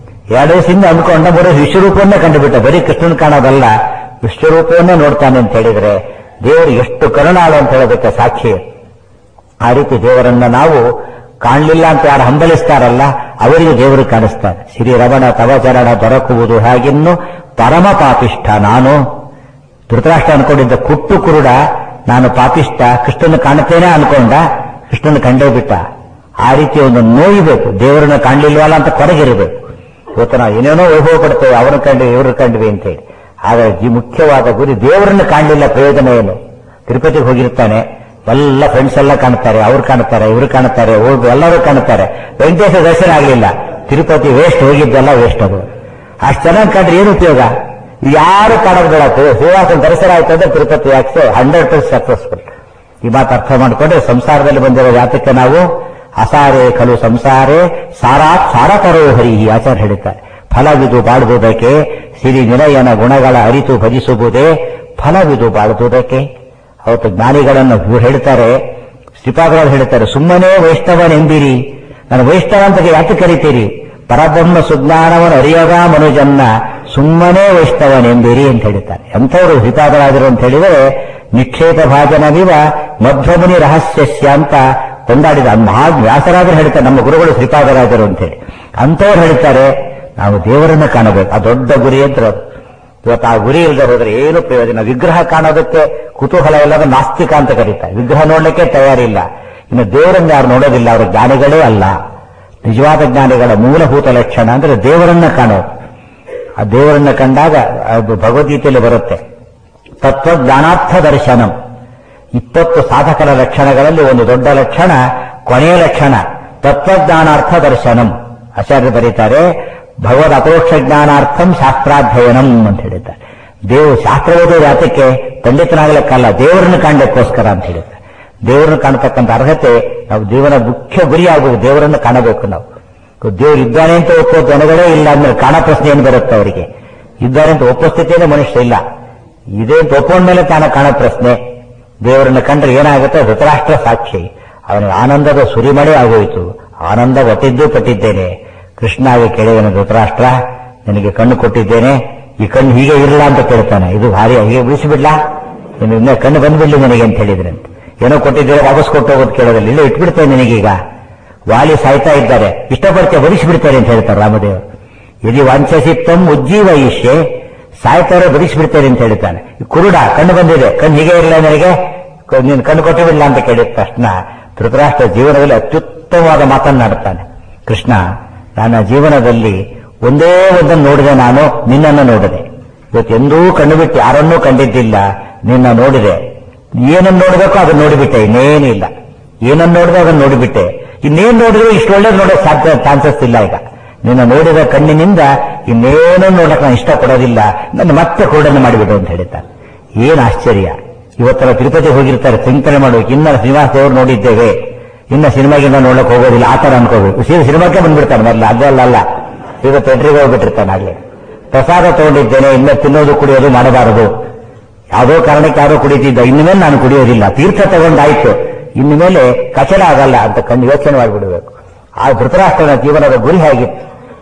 2 ದಿವಸದಿಂದ ಅಂದ್ಕೊಂಡ 3 ವಿಶ್ವರೂಪವನ್ನೇ ಕಂಡುಬಿಟ್ಟ. ಬರೀ ಕೃಷ್ಣನ್ ಕಾಣೋದಲ್ಲ, ವಿಶ್ವರೂಪವನ್ನೇ ನೋಡ್ತಾನೆ ಅಂತ ಹೇಳಿದ್ರೆ ದೇವರು ಎಷ್ಟು ಕರುಣಾಳು ಅಂತ ಹೇಳೋದಕ್ಕೆ ಸಾಕ್ಷಿ. ಆ ರೀತಿ ದೇವರನ್ನ ನಾವು ಕಾಣಲಿಲ್ಲ ಅಂತ ಯಾರು ಹಂಬಲಿಸ್ತಾರಲ್ಲ ಅವರಿಗೆ ದೇವರು ಕಾಣಿಸ್ತಾರೆ. ಶ್ರೀರಮಣ ತವಚರಣ ದೊರಕುವುದು ಹಾಗಿನ್ನು ಪರಮ ಪಾಪಿಷ್ಠ ನಾನು. ಧೃತರಾಷ್ಟ್ರ ಅನ್ಕೊಂಡಿದ್ದ ಕುಟ್ಟು ಕುರುಡ ನಾನು ಪಾಪಿಷ್ಠ, ಕೃಷ್ಣನ ಕಾಣುತ್ತೇನೆ ಅನ್ಕೊಂಡ, ಕೃಷ್ಣನ ಕಂಡೇ ಬಿಟ್ಟ. ಆ ರೀತಿ ಒಂದು ನೋಯ್ಬೇಕು, ದೇವರನ್ನ ಕಾಣಲಿಲ್ವಲ್ಲ ಅಂತ ಕೊರಗಿರಬೇಕು. ಇವತ್ತು ನಾವು ಏನೇನೋ ವೈಭವ ಪಡ್ತೇವೆ, ಅವ್ರನ್ನ ಕಂಡ್ವಿ ಇವ್ರನ್ನ ಕಂಡ್ವಿ ಅಂತೇಳಿ. ಆದರೆ ಈ ಮುಖ್ಯವಾದ ಗುರಿ ದೇವರನ್ನ ಕಾಣಲಿಲ್ಲ, ಪ್ರಯೋಜನ ಏನು? ತಿರುಪತಿಗೆ ಹೋಗಿರ್ತಾನೆ, ಎಲ್ಲ ಫ್ರೆಂಡ್ಸ್ ಎಲ್ಲ ಕಾಣ್ತಾರೆ, ಅವ್ರು ಕಾಣ್ತಾರೆ, ಇವ್ರು ಕಾಣ್ತಾರೆ, ಎಲ್ಲರೂ ಕಾಣ್ತಾರೆ. ವೆಂಕಟೇಶ್ವರ ದರ್ಶನ ಆಗಲಿಲ್ಲ, ತಿರುಪತಿ ವೇಸ್ಟ್, ಹೋಗಿದ್ದೆಲ್ಲ ವೇಸ್ಟ್. ಅದು ಅಷ್ಟು ಚೆನ್ನಾಗಿ ಕಂಡ್ರೆ ಏನು ಉಪಯೋಗ? ಯಾರು ಕಾಣೋದು ಬೇಡ. ಶ್ರೀನಿವಾಸನ ದರ್ಶನ ಆಯ್ತು ಅಂದ್ರೆ ತಿರುಪತಿ ಯಾಕೆ 100% ಸಕ್ಸಸ್ಫುಲ್. ಈ ಮಾತು ಅರ್ಥ ಮಾಡಿಕೊಂಡ್ರೆ ಸಂಸಾರದಲ್ಲಿ ಬಂದಿರೋ ಜಾತಕ್ಕೆ ನಾವು ಅಸಾರೇ ಖಲು ಸಂಸಾರೇ ಸಾರಾತ್ ಸಾರತರೋ ಹರಿ ಈ ಆಚಾರ್ಯ ಹೇಳ್ತಾರೆ. ಫಲವಿದು ಬಾಳುವುದಕ್ಕೆ ಸಿರಿ ನಿಲಯನ ಗುಣಗಳ ಅರಿತು ಭಜಿಸುವುದೇ ಫಲವಿದು ಬಾಳುವುದಕ್ಕೆ. ಅವತ್ತು ಜ್ಞಾನಿಗಳನ್ನು ಹೇಳ್ತಾರೆ, ಶ್ರೀಪಾದರಾಜರು ಹೇಳ್ತಾರೆ, ಸುಮ್ಮನೆ ವೈಷ್ಣವನೆಂದಿರಿ, ನಾನು ವೈಷ್ಣವ ಅಂತ ಯಾಕೆ ಕರಿತೀರಿ? ಪರಬ್ರಹ್ಮ ಸುಜ್ಞಾನವನ್ನು ಅರಿಯದ ಮನುಜನ್ನ ಸುಮ್ಮನೆ ವೈಷ್ಣವನೆಂದಿರಿ ಅಂತ ಹೇಳ್ತಾರೆ. ಎಂಥವರು ಶ್ರೀಪಾದರಾಜರು ಅಂತ ಹೇಳಿದರೆ ನಿಕ್ಷೇಪ ಭಾಜನವಿವ ಮಧ್ವಮುನಿ ರಹಸ್ಯಸ್ಯ ಅಂತ ಕೊಂಡಾಡಿದ ವ್ಯಾಸರಾಜರು ಹೇಳ್ತಾರೆ, ನಮ್ಮ ಗುರುಗಳು ಶ್ರೀಪಾದರಾಜರು ಅಂತೇಳಿ. ಅಂಥವ್ರು ಹೇಳ್ತಾರೆ ನಾವು ದೇವರನ್ನ ಕಾಣಬೇಕು, ಆ ದೊಡ್ಡ ಗುರಿ ಅಂತ. ಇವತ್ತು ಆ ಗುರಿ ಇಲ್ಲದೆ ಹೋದ್ರೆ ಏನು ಪ್ರಯೋಜನ? ವಿಗ್ರಹ ಕಾಣೋದಕ್ಕೆ ಕುತೂಹಲ ಇಲ್ಲದ ನಾಸ್ತಿಕ ಅಂತ ಕರೀತಾರೆ. ವಿಗ್ರಹ ನೋಡ್ಲಿಕ್ಕೆ ತಯಾರಿಲ್ಲ. ಇನ್ನು ದೇವರನ್ನ ಯಾರು ನೋಡೋದಿಲ್ಲ, ಅವರು ಜ್ಞಾನಿಗಳೇ ಅಲ್ಲ. ನಿಜವಾದ ಜ್ಞಾನಿಗಳ ಮೂಲಭೂತ ಲಕ್ಷಣ ಅಂದ್ರೆ ದೇವರನ್ನ ಕಾಣೋದು. ಆ ದೇವರನ್ನ ಕಂಡಾಗ ಅದು ಭಗವದ್ಗೀತೆಯಲ್ಲಿ ಬರುತ್ತೆ, ತತ್ವಜ್ಞಾನಾರ್ಥ ದರ್ಶನಂ. 20 ಸಾಧಕರ ಲಕ್ಷಣಗಳಲ್ಲಿ ಒಂದು ದೊಡ್ಡ ಲಕ್ಷಣ, ಕೊನೆಯ ಲಕ್ಷಣ ತತ್ವಜ್ಞಾನಾರ್ಥ ದರ್ಶನಂ. ಆಚಾರ್ಯರು ಬರೀತಾರೆ, ಭಗವದ್ ಅಪರೋಕ್ಷ ಜ್ಞಾನಾರ್ಥಂ ಶಾಸ್ತ್ರಾಧ್ಯಯನಂ ಅಂತ ಹೇಳಿದ್ದಾರೆ. ಶಾಸ್ತ್ರ ಓದೋ ಜಾತಕ್ಕೆ ಪಂಡಿತನಾಗಲಿಕ್ಕಲ್ಲ, ದೇವರನ್ನು ಕಾಣಲಿಕ್ಕೋಸ್ಕರ ಅಂತ ಹೇಳಿದ್ದಾರೆ. ದೇವರನ್ನು ಕಾಣತಕ್ಕಂಥ ಅರ್ಹತೆ ನಾವು ಜೀವನ ಮುಖ್ಯ ಗುರಿ ಆಗಬೇಕು. ದೇವರನ್ನು ಕಾಣಬೇಕು ನಾವು. ದೇವರು ಇದ್ದಾನೆ ಅಂತ ಒಪ್ಪೋ ಜನಗಳೇ ಇಲ್ಲ ಅಂದ್ರೆ ಕಾಣೋ ಪ್ರಶ್ನೆ ಏನು ಬರುತ್ತೆ ಅವರಿಗೆ? ಇದ್ದಾನೆ ಅಂತ ಒಪ್ಪೋ ಸ್ಥಿತಿಯೇ ಮನುಷ್ಯ ಇಲ್ಲ. ಇದೇ ಅಂತ ಒಪ್ಕೊಂಡ್ಮೇಲೆ ತಾನು ಕಾಣೋ ಪ್ರಶ್ನೆ. ದೇವರನ್ನು ಕಂಡ್ರೆ ಏನಾಗುತ್ತೆ? ಧೃತರಾಷ್ಟ್ರ ಸಾಕ್ಷಿ, ಅವನಿಗೆ ಆನಂದದ ಸುರಿಮಳೆ ಆಗೋಯಿತು. ಆನಂದ ಒಟ್ಟಿದ್ದು ಪಟ್ಟಿದ್ದೇನೆ. ಕೃಷ್ಣಾಗೆ ಕೇಳಿದನು, ಧೃತರಾಷ್ಟ್ರ ನಿನಗೆ ಕಣ್ಣು ಕೊಟ್ಟಿದ್ದೇನೆ, ಈ ಕಣ್ಣು ಹೀಗೆ ಇರಲ್ಲ ಅಂತ ಕೇಳ್ತಾನೆ. ಇದು ಭಾರಿ ಹೀಗೆ ಬಿಡಿಸಿಬಿಡ್ಲಾ, ಇನ್ನು ಕಣ್ಣು ಬಂದ್ಬಿಡ್ಲಿ ನನಗೆ ಅಂತ ಹೇಳಿದ್ರಂತೆ. ಏನೋ ಕೊಟ್ಟಿದ್ದೇನೆ ವಾಪಸ್ ಕೊಟ್ಟು ಹೋಗೋದು ಕೇಳೋದಿಲ್ಲ, ಇಲ್ಲ ಇಟ್ಬಿಡ್ತೇನೆ ನಿನಗೀಗ. ವಾಲಿ ಸಾಯ್ತಾ ಇದ್ದಾರೆ, ಇಷ್ಟಪಡ್ತೇವೆ ಬದಿಸಿಬಿಡ್ತೇನೆ ಅಂತ ಹೇಳ್ತಾರೆ ರಾಮದೇವರು. ಯದಿ ವಾಂಛಸಿತ್ತಂ ಉಜ್ಜೀವ ಈಶೆ, ಸಾಯ್ತಾರೆ ಬದಿಸಿಬಿಡ್ತೇನೆ ಅಂತ ಹೇಳ್ತಾನೆ. ಕುರುಡ ಕಣ್ಣು ಬಂದಿದೆ, ಕಣ್ಣು ಹೀಗೆ ಇರಲ್ಲ ನನಗೆ, ನೀನು ಕಣ್ಣು ಕೊಟ್ಟಿಬಿಡಲ್ಲ ಅಂತ ಕೇಳಿದ ತಕ್ಷಣ ಧೃತರಾಷ್ಟ್ರ ಜೀವನದಲ್ಲಿ ಅತ್ಯುತ್ತಮವಾದ ಮಾತನ್ನಾಡುತ್ತಾನೆ. ಕೃಷ್ಣ, ನನ್ನ ಜೀವನದಲ್ಲಿ ಒಂದೇ ಒಂದನ್ನು ನೋಡಿದೆ, ನಾನು ನಿನ್ನನ್ನು ನೋಡಿದೆ. ಇವತ್ತು ಎಂದೂ ಕಣ್ಣು ಬಿಟ್ಟು ಯಾರನ್ನೂ ಕಂಡಿದ್ದಿಲ್ಲ, ನಿನ್ನ ನೋಡಿದೆ. ಏನನ್ನು ನೋಡಬೇಕೋ ಅದನ್ನು ನೋಡಿಬಿಟ್ಟೆ, ಇನ್ನೇನಿಲ್ಲ. ಏನನ್ನು ನೋಡಿದೆ ಅದನ್ನು ನೋಡಿಬಿಟ್ಟೆ. ಇನ್ನೇನು ನೋಡಿದ್ರು ಇಷ್ಟು ಒಳ್ಳೇದು ನೋಡೋ ಸಾಧ್ಯ ಚಾನ್ಸಸ್ ಇಲ್ಲ. ಈಗ ನಿನ್ನ ನೋಡಿದ ಕಣ್ಣಿನಿಂದ ಇನ್ನೇನೂ ನೋಡಕ್ಕೆ ನಾನು ಇಷ್ಟಪಡೋದಿಲ್ಲ, ನನ್ನ ಮತ್ತೆ ಕುರುಡನ್ನು ಮಾಡಿಬಿಡು ಅಂತ ಹೇಳಿದ್ದಾರೆ. ಏನ್ ಆಶ್ಚರ್ಯ! ಇವತ್ತರ ತಿರುಪತಿ ಹೋಗಿರ್ತಾರೆ, ಚಿಂತನೆ ಮಾಡಬೇಕು, ಇನ್ನ ಶ್ರೀನಿವಾಸ ದೇವರು ನೋಡಿದ್ದೇವೆ, ಇನ್ನ ಸಿನಿಮಾಗಿಂದ ನೋಡಕ್ ಹೋಗೋದಿಲ್ಲ, ಆತರ ಅನ್ಕೋಬೇಕು. ಸಿನಿಮಾಕ್ಕೆ ಬಂದ್ಬಿಡ್ತಾನೆ ಮೊದಲು, ಅದಲ್ಲ ಈಗ ಥಿಯೇಟ್ರಿಗೆ ಹೋಗ್ಬಿಟ್ಟಿರ್ತಾನೆ. ಆಗ್ಲಿ ಪ್ರಸಾದ ತಗೊಂಡಿದ್ದೇನೆ, ಇನ್ನ ತಿನ್ನೋದು ಕುಡಿಯೋದು ಮಾಡಬಾರದು, ಯಾವುದೋ ಕಾರಣಕ್ಕೆ ಯಾರೋ ಕುಡಿತಿದ್ದ, ಇನ್ಮೇಲೆ ನಾನು ಕುಡಿಯೋದಿಲ್ಲ, ತೀರ್ಥ ತಗೊಂಡಾಯ್ತು, ಇನ್ನು ಮೇಲೆ ಕಚಲ ಆಗಲ್ಲ ಅಂತ ಯೋಚನೆ ಮಾಡಿಬಿಡಬೇಕು. ಆ ಧೃತರಾಷ್ಟ್ರನ ಜೀವನದ ಗುರಿ ಹೇಗಿತ್ತು?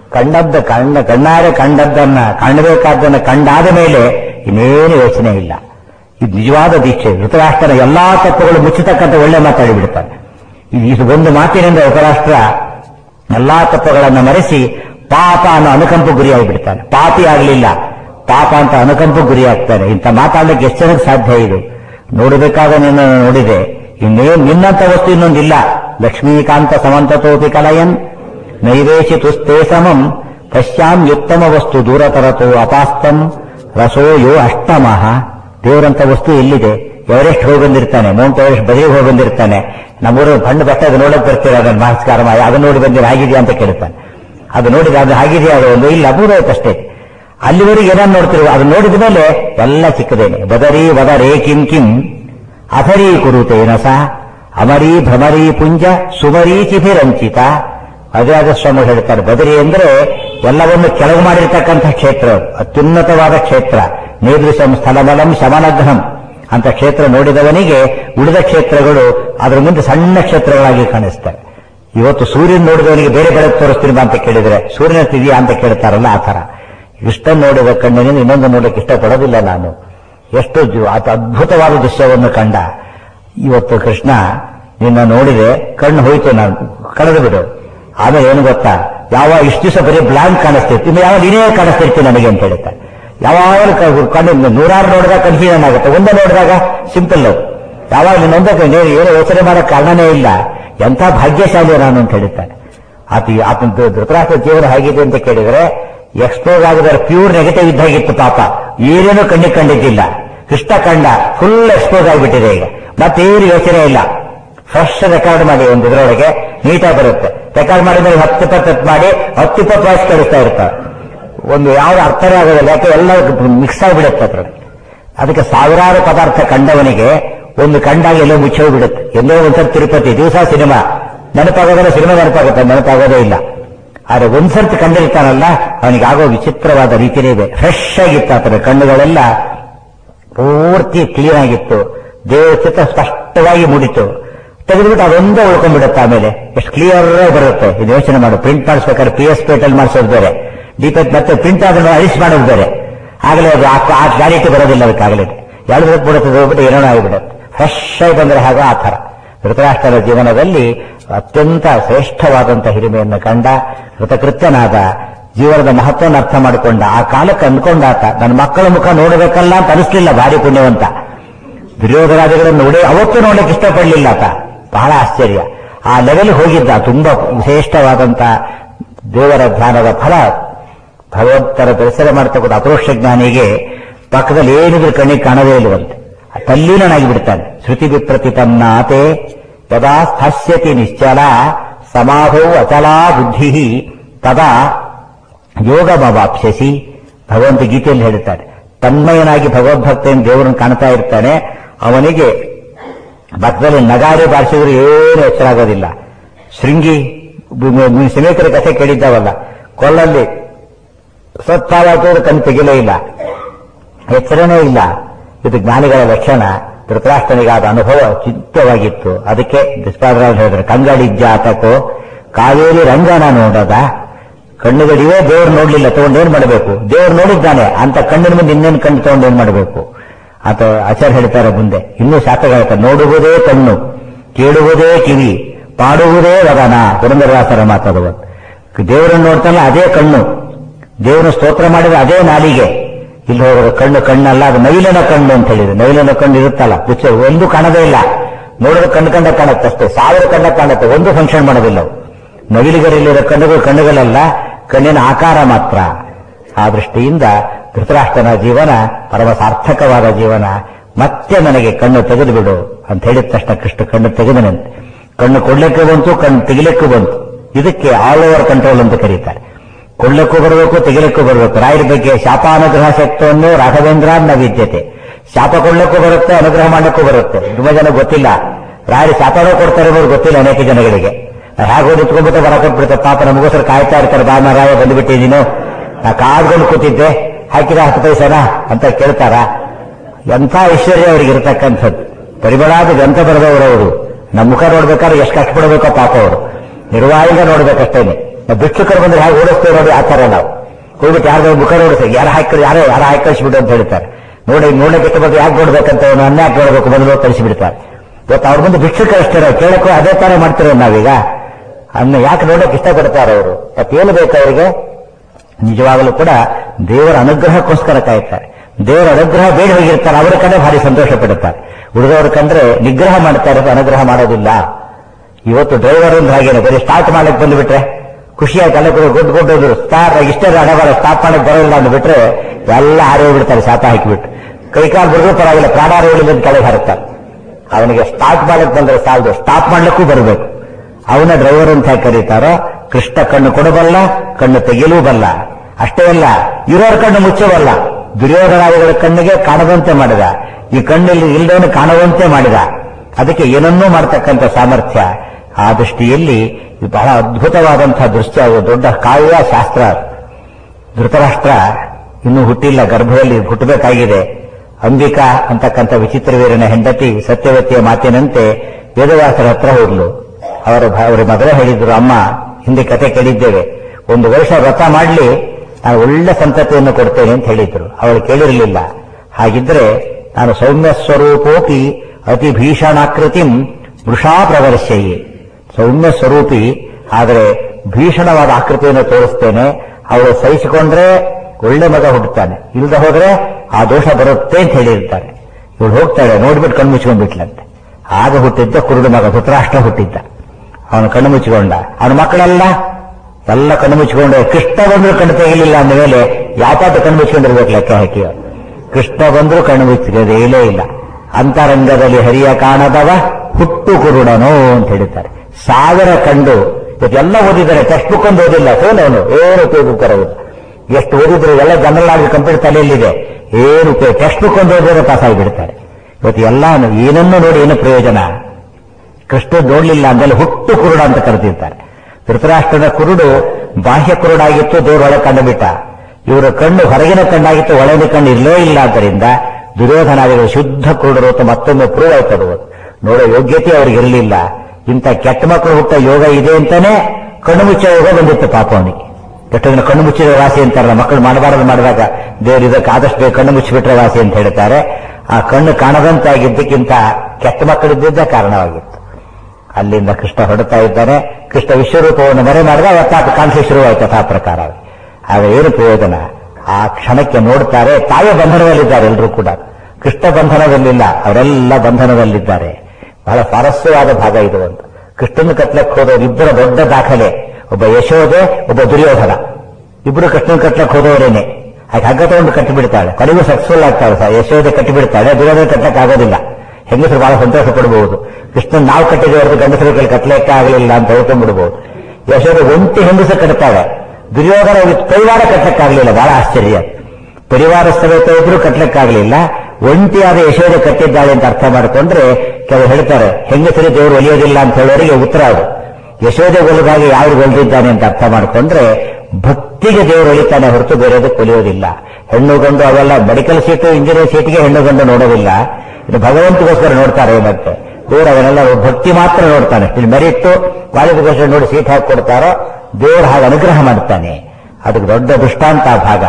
ಕಣ್ಣಾರೆ ಕಂಡದ್ದನ್ನ, ಕಾಣಬೇಕಾದ್ದನ್ನ ಕಂಡಾದ ಮೇಲೆ ಇನ್ನೇನು ಯೋಚನೆ ಇಲ್ಲ. ಇದು ನಿಜವಾದ ದೀಕ್ಷೆ. ಧೃತರಾಷ್ಟ್ರನ ಎಲ್ಲಾ ತಪ್ಪುಗಳು ಮುಚ್ಚತಕ್ಕಂಥ ಒಳ್ಳೆ ಮಾತಾಡಿಬಿಡ್ತಾನೆ. ಇದು ಒಂದು ಮಾತಿನಿಂದ ಧೃತರಾಷ್ಟ್ರ ಎಲ್ಲಾ ತಪ್ಪುಗಳನ್ನು ಮರೆಸಿ ಪಾಪ ಅನ್ನೋ ಅನುಕಂಪ ಗುರಿಯಾಗಿಬಿಡ್ತಾನೆ. ಪಾಪಿ ಆಗಲಿಲ್ಲ, ಪಾಪ ಅಂತ ಅನುಕಂಪ ಗುರಿಯಾಗ್ತಾನೆ. ಇಂಥ ಮಾತಾಡ್ಲಿಕ್ಕೆ ಎಷ್ಟು ಜನಕ್ಕೆ ಸಾಧ್ಯ ಇದು? ನೋಡಬೇಕಾದ ನಿನ್ನ ನೋಡಿದೆ, ಇನ್ನೇನು ನಿನ್ನಂತ ವಸ್ತು ಇನ್ನೊಂದಿಲ್ಲ. ಲಕ್ಷ್ಮೀಕಾಂತ ಸಮಂತತೋಪಿ ಕಲಯನ್ ನೈವೇಶಿತುಸ್ತೇ ಸಮಂ ಪಶ್ಯಾಂ ಯುತ್ತಮ ವಸ್ತು ದೂರತರತೋ ಅಪಾಸ್ತಂ ರಸೋಯೋ ಅಷ್ಟಮಃ. ದೇವರಂತ ವಸ್ತು ಎಲ್ಲಿದೆ? ಎವರೆಸ್ಟ್ ಹೋಗಿ ಬಂದಿರ್ತಾನೆ, ಮೌಂಟ್ ಎವರೆಸ್ಟ್ ಬದಿಗೆ ಹೋಗಿ ಬಂದಿರ್ತಾನೆ. ನಮ್ಮೂರು ಹಣ್ಣು ಬೆಟ್ಟ ಅದು ನೋಡಕ್ ಬರ್ತೀರ, ಅದನ್ನ ನಮಸ್ಕಾರ ಮಾಡಿ ಅದನ್ನ ನೋಡಿ ಬಂದಿರ ಆಗಿದೆಯಾ ಅಂತ ಕೇಳ್ತಾನೆ. ಅದು ನೋಡಿದ ಅದು ಆಗಿದೆಯಾ, ಅದು ಒಂದು ಇಲ್ಲ ಅಪೂರ್ವತ್ತಷ್ಟೇ. ಅಲ್ಲಿವರೆಗೆ ಏನನ್ನು ನೋಡ್ತಿರುವ ಅದು ನೋಡಿದ ಮೇಲೆ ಎಲ್ಲ ಚಿಕ್ಕದೇನೆ. ಬದರಿ ವದರೇ ಕಿಂ ಕಿಂ ಅಧರೀ ಕುರುತೇನ ಸಹ ಅಮರೀ ಭ್ರಮರೀ ಪುಂಜ ಸುಮರೀಚಿಭಿರಂಚಿತ. ಅಜರಾಜ ಸ್ವಾಮಿ ಹೇಳ್ತಾರೆ, ಬದರಿ ಅಂದ್ರೆ ಎಲ್ಲವನ್ನು ಕೆಳಗು ಮಾಡಿರ್ತಕ್ಕಂಥ ಕ್ಷೇತ್ರ, ಅತ್ಯುನ್ನತವಾದ ಕ್ಷೇತ್ರ. ನೀದೃಶಂ ಸ್ಥಳಬಲಂ ಶಮನಗ್ರಹಂ ಅಂತ ಕ್ಷೇತ್ರ ನೋಡಿದವನಿಗೆ ಉಳಿದ ಕ್ಷೇತ್ರಗಳು ಅದರ ಮುಂದೆ ಸಣ್ಣ ಕ್ಷೇತ್ರಗಳಾಗಿ ಕಾಣಿಸ್ತವೆ. ಇವತ್ತು ಸೂರ್ಯನ ನೋಡಿದವನಿಗೆ ಬೇರೆ ಬೆಳಕು ತೋರಿಸ್ತೀನಿ ಅಂತ ಕೇಳಿದ್ರೆ ಸೂರ್ಯನ ಇದೆಯಾ ಅಂತ ಕೇಳ್ತಾರಲ್ಲ, ಆ ತರ. ಇಷ್ಟನ್ನು ನೋಡಿದ ಕಣ್ಣಿನಿಂದ ಇನ್ನೊಂದು ನೋಡಕ್ಕೆ ಇಷ್ಟಪಡೋದಿಲ್ಲ ನಾನು. ಎಷ್ಟು ಅದ್ಭುತವಾದ ದೃಶ್ಯವನ್ನು ಕಂಡ. ಇವತ್ತು ಕೃಷ್ಣ ನಿನ್ನ ನೋಡಿದೆ, ಕಣ್ಣು ಹೋಯ್ತು, ನಾನು ಕಳೆದು ಬಿಡು. ಆಮೇಲೆ ಏನು ಗೊತ್ತಾ, ಯಾವ ಇಷ್ಟು ದಿವಸ ಬರೀ ಬ್ಲಾಂಕ್ ಕಾಣಿಸ್ತಿರ್ತಿ, ಯಾವ ನೀನೇ ಕಾಣಿಸ್ತಿರ್ತೀನಿ ನನಗೆ ಅಂತ ಹೇಳ್ತಾರೆ. ಯಾವಾಗಲೂ ಕಣ್ಣು ನೂರಾರು ನೋಡಿದಾಗ ಕನ್ಫ್ಯೂಷನ್ ಆಗುತ್ತೆ, ಒಂದೇ ನೋಡಿದಾಗ ಸಿಂಪಲ್. ಯಾವಾಗ ಇನ್ನೊಂದಕ್ಕೆ ಏನು ಯೋಚನೆ ಮಾಡೋಕ್ಕೆ ಕಾರಣನೇ ಇಲ್ಲ. ಎಂಥ ಭಾಗ್ಯಶಾಲಿ ನಾನು ಅಂತ ಹೇಳ್ತಾನೆ. ಆತನ ಧೃತರಾಷ್ಟ್ರ ಜೀವನ ಹೇಗಿದೆ ಅಂತ ಕೇಳಿದ್ರೆ ಎಕ್ಸ್ಪೋಸ್ ಆಗಿದ್ರೆ ಪ್ಯೂರ್ ನೆಗೆಟಿವ್ ಇದ್ದಾಗಿತ್ತು ಪಾಪ, ಏನೇನೂ ಕಣ್ಣಿಗೆ ಕಂಡಿದ್ದಿಲ್ಲ. ಕೃಷ್ಣ ಕಂಡ ಫುಲ್ ಎಕ್ಸ್ಪೋಸ್ ಆಗಿಬಿಟ್ಟಿದೆ ಈಗ, ಮತ್ತೇನು ಯೋಚನೆ ಇಲ್ಲ. ಫ್ರೆಶ್ ರೆಕಾರ್ಡ್ ಮಾಡಿ ಒಂದು ಇದರೊಳಗೆ ನೀಟಾಗಿ ಬರುತ್ತೆ. ರೆಕಾರ್ಡ್ ಮಾಡಿದ್ರೆ 10-20 ಮಾಡಿ 10-20 ವಾಯ್ಸ್ ಕೇಳಿಸ್ತಾ ಇರ್ತಾರೆ. ಒಂದು ಯಾವ್ದು ಅರ್ಥನೇ ಆಗೋದಿಲ್ಲ, ಯಾಕೆ ಎಲ್ಲ ಮಿಕ್ಸ್ ಆಗಿಬಿಡುತ್ತೆ ಅದ್ರೊಳಗೆ. ಅದಕ್ಕೆ ಸಾವಿರಾರು ಪದಾರ್ಥ ಕಂಡವನಿಗೆ ಒಂದು ಕಂಡಾಗ ಎಲ್ಲೋ ಮುಚ್ಚೋಗ್ಬಿಡುತ್ತೆ. ಎಲ್ಲೋ ಒಂದ್ಸರಿ ತಿರುಪತಿ ದಿವಸ ಸಿನಿಮಾ ನೆನಪಾಗೋದ್ರೆ ಸಿನಿಮಾ ನೆನಪಾಗೋದೇ ಇಲ್ಲ. ಆದ್ರೆ ಒಂದ್ಸರ್ತಿ ಕಂಡಿರ್ತಾನಲ್ಲ ಅವನಿಗೆ ಆಗೋ ವಿಚಿತ್ರವಾದ ರೀತಿಯೇ ಇದೆ. ಫ್ರೆಶ್ ಆಗಿತ್ತು ಆತನ ಕಣ್ಣುಗಳೆಲ್ಲ ಪೂರ್ತಿ ಕ್ಲೀನ್ ಆಗಿತ್ತು. ದೇವರ ಚಿತ್ರ ಸ್ಪಷ್ಟವಾಗಿ ಮೂಡಿತು. ತೆಗೆದುಬಿಟ್ಟು ಅದೊಂದೇ ಉಳ್ಕೊಂಡ್ಬಿಡುತ್ತೆ. ಆಮೇಲೆ ಎಷ್ಟು ಕ್ಲಿಯರ್ ಬರುತ್ತೆ. ಇದು ಯೋಚನೆ ಮಾಡು. ಪ್ರಿಂಟ್ ಮಾಡಿಸ್ಬೇಕಾದ್ರೆ PS ಪೇಟಲ್ಲಿ ಮಾಡಿಸೋದು ಬೇರೆ, ಡಿಪೆಟ್ ಮತ್ತೆ ಪ್ರಿಂಟ್ ಆದ್ರೆ ಅಳಿಸಿ ಮಾಡೋದು ಬೇರೆ. ಆಗಲೇ ಅದು ಆ ಕ್ಲಾರಿಟಿ ಬರೋದಿಲ್ಲ. ಅದಕ್ಕಾಗಲೇ ಎರಡು ಬಿಡುತ್ತೆ, ಹೋಗ್ಬಿಟ್ಟು ಏನೋ ಆಗಿಬಿಡುತ್ತೆ. ಫ್ರೆಶ್ ಆಗಿ ಬಂದರೆ ಹಾಗೆ ಆ ಥರ ಧೃತರಾಷ್ಟ್ರನ ಜೀವನದಲ್ಲಿ ಅತ್ಯಂತ ಶ್ರೇಷ್ಠವಾದಂತಹ ಹಿರಿಮೆಯನ್ನು ಕಂಡ, ಕೃತಕೃತ್ಯನಾದ, ಜೀವನದ ಮಹತ್ವವನ್ನು ಅರ್ಥ ಮಾಡಿಕೊಂಡ. ಆ ಕಾಲಕ್ಕೆ ಅಂದ್ಕೊಂಡಾತ ನನ್ನ ಮಕ್ಕಳ ಮುಖ ನೋಡಬೇಕಲ್ಲ ಅಂತ ಅನಿಸ್ಲಿಲ್ಲ. ಭಾರಿ ಪುಣ್ಯವಂತ. ದುರ್ಯೋಧನಾದಿಗಳನ್ನು ನೋಡಿ ಅವತ್ತು ನೋಡಲಿಕ್ಕೆ ಇಷ್ಟಪಡಲಿಲ್ಲ ಆತ. ಬಹಳ ಆಶ್ಚರ್ಯ. ಆ ಲೆವೆಲ್ ಹೋಗಿದ್ದ. ತುಂಬಾ ವಿಶೇಷವಾದಂತ ದೇವರ ಧ್ಯಾನದ ಫಲ. ಭಗವಂತರ ದರ್ಶನ ಮಾಡ್ತಕ್ಕಂಥ ಅಪರೋಕ್ಷ ಜ್ಞಾನಿಗೆ ಪಕ್ಕದಲ್ಲಿ ಏನಿದ್ರು ಕಣ್ಣಿಗೆ ಕಾಣದೇ ಇಲ್ಲವಂತೆ. ತಲ್ಲೀನಾಗಿ ಬಿಡ್ತಾನೆ. ಶ್ರುತಿ ವಿಪ್ರತಿಪನ್ನಾತೆ ಯದಾ ಸ್ಥಾಸ್ಯತಿ ನಿಶ್ಚಲ ಸಮಾಧೌ ಅಚಲಾ ಬುದ್ಧಿ ತದಾ ಯೋಗಮವಾಪ್ಸ್ಯಸಿ. ಭಗವಂತ ಗೀತೆಯಲ್ಲಿ ಹೇಳ್ತಾನೆ, ತನ್ಮಯನಾಗಿ ಭಗವದ್ಭಕ್ತೆಯನ್ನು ದೇವರನ್ನು ಕಾಣ್ತಾ ಇರ್ತಾನೆ. ಅವನಿಗೆ ಪಕ್ಕದಲ್ಲಿ ನಗಾರಿ ಬಾರಿಸಿದ್ರು ಏನು ಎಚ್ಚರ ಆಗೋದಿಲ್ಲ. ಶೃಂಗಿ ಸಿನೇಕರ ಕಥೆ ಕೇಳಿದ್ದಾವಲ್ಲ, ಕೊಲ್ಲಲ್ಲಿ ಸತ್ಪಾದ ಕಣ್ಣು ತೆಗಿಲೇ ಇಲ್ಲ, ಎಚ್ಚರನೇ ಇಲ್ಲ. ಇದು ಜ್ಞಾನಿಗಳ ಲಕ್ಷಣ. ಧೃತರಾಷ್ಟ್ರನಿಗಾದ ಅನುಭವ ಚಿತ್ತವಾಗಿತ್ತು. ಅದಕ್ಕೆ ದುಷ್ಪಾದರಾಜ್ ಹೇಳಿದ್ರೆ, ಕಂಗಡಿಜ್ಜಾತಕೋ ಕಾವೇರಿ ರಂಗನ ನೋಡದ. ಕಣ್ಣುಗಳಿವೆ, ದೇವ್ರು ನೋಡ್ಲಿಲ್ಲ, ತಗೊಂಡೇನ್ ಮಾಡಬೇಕು? ದೇವ್ರು ನೋಡಿದ್ದಾನೆ ಅಂತ ಕಣ್ಣಿನ ಮುಂದೆ ಇನ್ನೇನು ಕಣ್ಣು ತಗೊಂಡೇನ್ ಮಾಡಬೇಕು? ಅಥವಾ ಆಚಾರ್ಯ ಹೇಳ್ತಾರೆ ಮುಂದೆ ಇನ್ನೂ ಶಾಖಗಳಾಗ್ತದೆ. ನೋಡುವುದೇ ಕಣ್ಣು, ಕೇಳುವುದೇ ಕಿವಿ, ಪಾಡುವುದೇ ವದನ. ಪುರಂದರದಾಸರ ಮಾತಾಡುವ ದೇವರನ್ನು ನೋಡ್ತಾನಲ್ಲ ಅದೇ ಕಣ್ಣು, ದೇವರ ಸ್ತೋತ್ರ ಮಾಡಿದ್ರೆ ಅದೇ ನಾಲಿಗೆ. ಇಲ್ಲಿ ಹೋಗೋದು ಕಣ್ಣು ಕಣ್ಣಲ್ಲ, ಅದು ನವಿಲಿನ ಕಣ್ಣು ಅಂತ ಹೇಳಿದ್ರೆ. ನವಿಲಿನ ಕಣ್ಣು ಇರುತ್ತಲ್ಲ, ಹುಚ್ಚ ಒಂದು ಕಾಣದೇ ಇಲ್ಲ. ನೋಡೋದು ಕಣ್ಣು ಕಂಡ ಕಾಣುತ್ತೆ ಅಷ್ಟೇ. 1000 ಕಣ್ಣ ಕಾಣುತ್ತೆ, ಒಂದು ಫಂಕ್ಷನ್ ಮಾಡೋದಿಲ್ಲ. ನವಿಲಿಗರಲ್ಲಿರೋ ಕಣ್ಣುಗಳಲ್ಲ, ಕಣ್ಣಿನ ಆಕಾರ ಮಾತ್ರ. ಆ ದೃಷ್ಟಿಯಿಂದ ಧೃತರಾಷ್ಟ್ರನ ಜೀವನ ಪರಮ ಸಾರ್ಥಕವಾದ ಜೀವನ. ಮತ್ತೆ ನನಗೆ ಕಣ್ಣು ತೆಗೆದು ಬಿಡು ಅಂತ ಹೇಳಿದ ತಕ್ಷಣ ಕೃಷ್ಣ ಕಣ್ಣು ತೆಗೆದನಂತೆ. ಕಣ್ಣು ಕೊಡ್ಲಿಕ್ಕೂ ಬಂತು, ಕಣ್ಣು ತೆಗಿಲಿಕ್ಕೂ ಬಂತು. ಇದಕ್ಕೆ ಆಲ್ ಓವರ್ ಕಂಟ್ರೋಲ್ ಅಂತ ಕರೀತಾರೆ. ಕೊಳ್ಳಕ್ಕೂ ಬರಬೇಕು, ತೆಗಿಲಿಕ್ಕೂ ಬರಬೇಕು. ರಾಯರ ಬಗ್ಗೆ ಶಾಪಾನುಗ್ರಹ ಶಕ್ತವನ್ನು ರಾಘವೇಂದ್ರ ನ ವಿದ್ಯತೆ. ಶಾಪ ಕೊಡ್ಲಿಕ್ಕೂ ಬರುತ್ತೆ, ಅನುಗ್ರಹ ಮಾಡಲಿಕ್ಕೂ ಬರುತ್ತೆ. ತುಂಬಾ ಜನ ಗೊತ್ತಿಲ್ಲ. ರಾಯರು ಶಾಪನೂ ಕೊಡ್ತಾರೆ ಇರೋದು ಗೊತ್ತಿಲ್ಲ ಅನೇಕ ಜನಗಳಿಗೆ. ಹೇಗೋ ನಿಂತ್ಕೊಂಡ್ಬಿಟ್ಟು ಬರ ಕೊಟ್ಬಿಡ್ತಾರೆ. ಪಾಪ ನಮಗೋಸ್ಕರ ಕಾಯ್ತಾ ಇರ್ತಾರೆ. ರಾಯ ಬಂದುಬಿಟ್ಟಿದ್ದೀನು, ನಾ ಕಾದ್ಕೊಂಡು ಕೂತಿದ್ದೆ, ಹಾಕಿದ 10 ಪೈಸೆನಾ ಅಂತ ಕೇಳ್ತಾರ. ಎಂಥ ಐಶ್ವರ್ಯ ಅವ್ರಿಗೆ ಇರತಕ್ಕಂಥದ್ದು. ಪರಿಮಳಾದ ಗ್ರಂಥ ಬರೆದವರು. ನಮ್ಮ ಮುಖ ನೋಡ್ಬೇಕಾದ್ರೆ ಎಷ್ಟು ಕಷ್ಟಪಡಬೇಕೋ ಪಾಪ ಅವರು. ನಿರ್ವಾಹಿಗ ನೋಡ್ಬೇಕಷ್ಟೇನೆ. ಭಿಕ್ಷುಕರು ಬಂದ್ರೆ ಹಾಗೆ ಓಡಿಸ್ತೇವೆ ನೋಡಿ, ಆಚಾರ ನಾವು ಹೋಗ್ಬಿಟ್ಟು ಯಾರು ಮುಖ ನೋಡಿಸ್ತೇವೆ. ಯಾರು ಹಾಕಳಿಸ್ಬಿಡು ಅಂತ ಹೇಳ್ತಾರೆ. ನೋಡಕ್ಕೆ ಇಷ್ಟ ಬಂದು ಯಾಕೆ ನೋಡ್ಬೇಕಂತ ನನ್ನ ಯಾಕೆ ನೋಡ್ಬೇಕು ಬಂದು ಕಳಿಸಿಬಿಡ್ತಾರೆ. ಇವತ್ತು ಅವ್ರ ಮುಂದೆ ಭಿಕ್ಷುಕರಷ್ಟೇ ನಾವು ಕೇಳಕ್ಕೂ ಅದೇ ತರ ಮಾಡ್ತಿರೋ ನಾವೀಗ. ಅನ್ನ ಯಾಕೆ ನೋಡಕ್ಕೆ ಇಷ್ಟಪಡ್ತಾರೆ ಅವರು? ಮತ್ತೇನು ಬೇಕು ಅವರಿಗೆ? ನಿಜವಾಗಲೂ ಕೂಡ ದೇವರ ಅನುಗ್ರಹಕ್ಕೋಸ್ಕರ ಕಾಯ್ತಾರೆ. ದೇವರ ಅನುಗ್ರಹ ಬೇಡ ಹೋಗಿರ್ತಾರೆ, ಅವರ ಕಡೆ ಭಾರಿ ಸಂತೋಷ ಪಡುತ್ತಾರೆ. ಉಳಿದವ್ರ ಕಂಡ್ರೆ ನಿಗ್ರಹ ಮಾಡ್ತಾರೆ, ಅನುಗ್ರಹ ಮಾಡೋದಿಲ್ಲ. ಇವತ್ತು ಡ್ರೈವರ್ ಒಂದು ಹಾಗೇನೆ, ಬರೀ ಸ್ಟಾರ್ಟ್ ಮಾಡಕ್ಕೆ ಬಂದುಬಿಟ್ರೆ ಖುಷಿಯಾಗಿ ಅಲ್ಲ ಗುಡ್ಡು ಸ್ಟಾರ್ಟ್ ಇಷ್ಟೇ ಹಣಬಾರ ಸ್ಟಾಪ್ ಮಾಡಕ್ಕೆ ಬರೋಲ್ಲ ಅಂದ್ಬಿಟ್ರೆ ಎಲ್ಲ ಹಾರಿ ಹೋಗ್ಬಿಡ್ತಾರೆ. ಶಾಪ ಹಾಕಿಬಿಟ್ಟು ಕೈಕಾಲು ಬರೆದ್ರೂ ಪರವಾಗಿಲ್ಲ, ಪ್ರಾಣಾರೋಗ್ಯದಿಂದ ಕೆಳಗೆ ಹಾರುತ್ತಾರೆ. ಅವನಿಗೆ ಸ್ಟಾರ್ಟ್ ಮಾಡಕ್ಕೆ ಬಂದ್ರೆ ಸಾಲದು, ಸ್ಟಾಪ್ ಮಾಡ್ಲಿಕ್ಕೂ ಬರಬೇಕು. ಅವನ ಡ್ರೈವರ್ ಅಂತ ಕರೀತಾರೋ. ಕೃಷ್ಣ ಕಣ್ಣು ಕೊಡಬಲ್ಲ, ಕಣ್ಣು ತೆಗೆಯಲೂ ಬಲ್ಲ. ಅಷ್ಟೇ ಅಲ್ಲ, ಇರೋರ ಕಣ್ಣು ಮುಚ್ಚಬಲ್ಲ. ದುರ್ಯೋಧನಾದಿಗಳ ಕಣ್ಣಿಗೆ ಕಾಣದಂತೆ ಮಾಡಿದ, ಈ ಕಣ್ಣಲ್ಲಿ ಇಲ್ಲದವನು ಕಾಣುವಂತೆ ಮಾಡಿದ. ಅದಕ್ಕೆ ಏನನ್ನೂ ಮಾಡತಕ್ಕಂಥ ಸಾಮರ್ಥ್ಯ. ಆ ದೃಷ್ಟಿಯಲ್ಲಿ ಇದು ಬಹಳ ಅದ್ಭುತವಾದಂತಹ ದೃಶ್ಯ. ದೊಡ್ಡ ಕಾವ್ಯ ಶಾಸ್ತ್ರ. ಧೃತರಾಷ್ಟ್ರ ಇನ್ನೂ ಹುಟ್ಟಿಲ್ಲ, ಗರ್ಭದಲ್ಲಿ ಹುಟ್ಟಬೇಕಾಗಿದೆ. ಅಂಬಿಕಾ ಅಂತಕ್ಕಂಥ ವಿಚಿತ್ರವೀರನ ಹೆಂಡತಿ ಸತ್ಯವತಿಯ ಮಾತಿನಂತೆ ವೇದವ್ಯಾಸರ ಹತ್ರ ಹೋಗ್ಲು. ಅವರ ಮೊದಲೇ ಹೇಳಿದ್ರು, ಅಮ್ಮ ಹಿಂದೆ ಕತೆ ಕೇಳಿದ್ದೇವೆ, 1 ವರ್ಷ ವ್ರತ ಮಾಡ್ಲಿ, ನಾನು ಒಳ್ಳೆ ಸಂತತಿಯನ್ನು ಕೊಡ್ತೇನೆ ಅಂತ ಹೇಳಿದ್ರು. ಅವಳು ಕೇಳಿರಲಿಲ್ಲ. ಹಾಗಿದ್ರೆ ನಾನು ಸೌಮ್ಯ ಸ್ವರೂಪೋಪಿ ಅತಿ ಭೀಷಣಾಕೃತಿಂ ವೃಷಾ ಪ್ರದರ್ಶಯಿ. ಸೌಮ್ಯ ಸ್ವರೂಪಿ, ಆದರೆ ಭೀಷಣವಾದ ಆಕೃತಿಯನ್ನು ತೋರಿಸ್ತೇನೆ, ಅವಳು ಸಹಿಸಿಕೊಂಡ್ರೆ ಒಳ್ಳೆ ಮಗ ಹುಟ್ಟುತ್ತಾನೆ, ಇಲ್ಲದೆ ಹೋದ್ರೆ ಆ ದೋಷ ಬರುತ್ತೆ ಅಂತ ಹೇಳಿರ್ತಾರೆ. ಇವಳು ಹೋಗ್ತಾಳೆ, ನೋಡ್ಬಿಟ್ಟು ಕಣ್ಣು ಮುಚ್ಕೊಂಡ್ಬಿಟ್ಲಂತೆ. ಆಗ ಹುಟ್ಟಿದ್ದ ಕುರುಡು ಮಗ ಧೃತರಾಷ್ಟ್ರ ಹುಟ್ಟಿದ್ದ. ಅವನು ಕಣ್ಣು ಮುಚ್ಚಿಕೊಂಡ, ಅವನ ಮಕ್ಕಳೆಲ್ಲ ಕಣ್ಣು ಮುಚ್ಚಿಕೊಂಡು, ಕೃಷ್ಣ ಬಂದ್ರು ಕಣ್ಣು ತೆಗಿಲಿಲ್ಲ ಅಂದ ಮೇಲೆ ಯಾವ ಪಾಠ ಕಣ್ಣು ಮುಚ್ಕೊಂಡಿರ್ಬೇಕು ಲೆಕ್ಕ ಹಾಕಿ. ಕೃಷ್ಣ ಬಂದ್ರು ಕಣ್ಣು ಮುಚ್ಚಿರೋದೇ ಇಲ್ಲ. ಅಂತರಂಗದಲ್ಲಿ ಹರಿಯ ಕಾಣದವ ಹುಟ್ಟು ಕುರುಡನೋ ಅಂತ ಹೇಳಿದ್ದಾರೆ. 1000 ಕಂಡು ಇವತ್ತೆಲ್ಲ ಓದಿದ್ದಾರೆ, ಟೆಕ್ಸ್ಟ್ ಬುಕ್ ಒಂದು ಓದಿಲ್ಲ, ಫೇಲ್ ಅವನು, ಏನು ಉಪಯೋಗ ಬರೋದು. ಎಷ್ಟು ಓದಿದ್ರು ಎಲ್ಲ ಜನರಲ್ ನಾಲೆಡ್ಜ್ ಕಂಪ್ಯೂಟರ್ ತಲೆಯಲ್ಲಿದೆ, ಏನು ಉಪಯೋಗ, ಟೆಕ್ಸ್ಟ್ ಬುಕ್ ಒಂದು ಓದಿದ್ರೆ ಪಾಸ್ ಆಗಿಬಿಡ್ತಾರೆ. ಇವತ್ತು ಎಲ್ಲ ಏನನ್ನೂ ನೋಡಿ ಏನು ಪ್ರಯೋಜನ. ಕೃಷ್ಣ ನೋಡ್ಲಿಲ್ಲ ಅಂದಲ್ಲಿ ಹುಟ್ಟು ಕುರುಡ ಅಂತ ಕರೆದಿರ್ತಾರೆ. ಧೃತರಾಷ್ಟ್ರನ ಕುರುಡು ಬಾಹ್ಯ ಕುರುಡಾಗಿತ್ತು, ದೇವರೊಳಗೆ ಕಂಡು ಬಿಟ್ಟ. ಇವರ ಕಣ್ಣು ಹೊರಗಿನ ಕಣ್ಣಾಗಿತ್ತು, ಒಳಗಿನ ಕಣ್ಣು ಇರಲೇ ಇಲ್ಲ. ಆದ್ದರಿಂದ ದುರ್ಯೋಧನಾದಿಗಳು ಶುದ್ಧ ಕುರುಡರು ಅಂತ ಮತ್ತೊಮ್ಮೆ ಪ್ರೂವ್ ಆಯ್ತದು. ನೋಡೋ ಯೋಗ್ಯತೆ ಅವ್ರಿಗೆ ಇರಲಿಲ್ಲ. ಇಂಥ ಕೆಟ್ಟ ಮಕ್ಕಳು ಹುಟ್ಟ ಯೋಗ ಇದೆ ಅಂತಾನೆ ಕಣ್ಣು ಮುಚ್ಚ ಯೋಗ ಬಂದಿತ್ತು ಪಾಪ ಅವನಿಗೆ. ಎಷ್ಟು ಜನ ಕಣ್ಣು ಮುಚ್ಚಿದ ವಾಸಿ ಅಂತಾರಲ್ಲ, ಮಕ್ಕಳು ಮಾಡಬಾರದು ಮಾಡಿದಾಗ ದೇವರು ಇದಕ್ಕೆ ಆದಷ್ಟು ಬೇಗ ಕಣ್ಣು ಮುಚ್ಚಿಬಿಟ್ರೆ ವಾಸಿ ಅಂತ ಹೇಳ್ತಾರೆ. ಆ ಕಣ್ಣು ಕಾಣದಂತಾಗಿದ್ದಕ್ಕಿಂತ ಕೆಟ್ಟ ಮಕ್ಕಳಿದ್ದ ಕಾರಣವಾಗಿತ್ತು. ಅಲ್ಲಿಂದ ಕೃಷ್ಣ ಹೊರಡ್ತಾ ಇದ್ದಾನೆ. ಕೃಷ್ಣ ವಿಶ್ವರೂಪವನ್ನು ಮರೆ ಮಾಡಿದ, ಅವತ್ತಾತ ಕಾಣಿಸಿ ಶುರುವಾಯಿತು ಯಥಾ ಪ್ರಕಾರ. ಆಗ ಏನು ಪ್ರಯೋಜನ? ಆ ಕ್ಷಣಕ್ಕೆ ನೋಡ್ತಾರೆ, ತಾವೇ ಬಂಧನದಲ್ಲಿದ್ದಾರೆ ಎಲ್ಲರೂ ಕೂಡ. ಕೃಷ್ಣ ಬಂಧನದಲ್ಲಿಲ್ಲ, ಅವರೆಲ್ಲ ಬಂಧನದಲ್ಲಿದ್ದಾರೆ. ಬಹಳ ಸ್ವಾರಸ್ಯವಾದ ಭಾಗ ಇದು. ಒಂದು ಕೃಷ್ಣನ ಕಟ್ಲಕ್ಕೆ ಹೋದವರು ಇಬ್ಬರ ದೊಡ್ಡ ದಾಖಲೆ, ಒಬ್ಬ ಯಶೋದೆ, ಒಬ್ಬ ದುರ್ಯೋಧನ. ಇಬ್ಬರು ಕೃಷ್ಣನ ಕಟ್ಲಕ್ಕೆ ಹೋದವರೇನೆ. ಹಾಗೆ ಹಗ್ಗ ತಗೊಂಡು ಕಟ್ಟಿಬಿಡ್ತಾಳೆ, ಕೊನೆಗೂ ಸಕ್ಸಸ್ಫುಲ್ ಆಗ್ತಾಳೆ. ಯಶೋದೆ ಕಟ್ಟಿಬಿಡ್ತಾಳೆ, ದುರ್ಯೋಧನ ಕಟ್ಟಕ್ಕೆ ಆಗೋದಿಲ್ಲ. ಹೆಂಗಸರು ಬಹಳ ಸಂತೋಷ ಪಡಬಹುದು. ಕೃಷ್ಣನ್ ನಾವು ಕಟ್ಟಿದವರೆಗೂ ಗಂಡಸರ ಕೈ ಕಟ್ಟಲಿಕ್ಕೆ ಆಗಲಿಲ್ಲ ಅಂತ ಹೇಳ್ಕೊಂಡ್ಬಿಡ್ಬಹುದು. ಯಶೋದೆ ಒಂಟಿ ಹೆಂಗಸ ಕಟ್ತಾಳೆ, ದುರ್ಯೋಧನ ಕೈವಾರ ಕಟ್ಟಕ್ಕಾಗಲಿಲ್ಲ. ಬಹಳ ಆಶ್ಚರ್ಯ. ಪರಿವಾರ ಸಮೇತ ಇದ್ರು ಕಟ್ಟಲಿಕ್ಕಾಗಲಿಲ್ಲ, ಒಂಟಿಯಾದ ಯಶೋದೆ ಕಟ್ಟಿದ್ದಾಳೆ ಅಂತ ಅರ್ಥ ಮಾಡಿಕೊಂಡ್ರೆ ಕೆಲವು ಹೇಳ್ತಾರೆ ಹೆಂಗಸರಿ ದೇವರು ಒಲಿಯೋದಿಲ್ಲ ಅಂತ ಹೇಳೋರಿಗೆ ಉತ್ತರ ಅದು. ಯಶೋದೆ ಒಲಿದಾಗೆ ಯಾರು ಒಲಿದಿದ್ದಾನೆ ಅಂತ ಅರ್ಥ ಮಾಡಿಕೊಂಡ್ರೆ ಭಕ್ತಿಗೆ ದೇವರು ಒಲಿತಾನೆ ಹೊರತು ಬೇರೆದಕ್ಕೆ ಒಲಿಯೋದಿಲ್ಲ. ಹೆಣ್ಣು ಗಂಡು ಅವೆಲ್ಲ ಮೆಡಿಕಲ್ ಸೀಟು ಇಂಜಿನಿಯರ್ ಸೀಟಿಗೆ ಹೆಣ್ಣು ಗಂಡು ನೋಡೋದಿಲ್ಲ. ಇದು ಭಗವಂತಗೋಸ್ಕರ ನೋಡ್ತಾರೆ. ಮತ್ತೆ ದೇವರು ಅವನ್ನೆಲ್ಲ ಭಕ್ತಿ ಮಾತ್ರ ನೋಡ್ತಾನೆ. ಇಲ್ಲಿ ಮೆರಿಟ್ಟು ಕ್ವಾಲಿಫಿಕೇಶನ್ ನೋಡಿ ಸೀಟ್ ಹಾಕಿ ಕೊಡ್ತಾರೋ ದೇವರು ಹಾಗೆ ಅನುಗ್ರಹ ಮಾಡ್ತಾನೆ. ಅದಕ್ಕೆ ದೊಡ್ಡ ದೃಷ್ಟಾಂತ ಆ ಭಾಗ.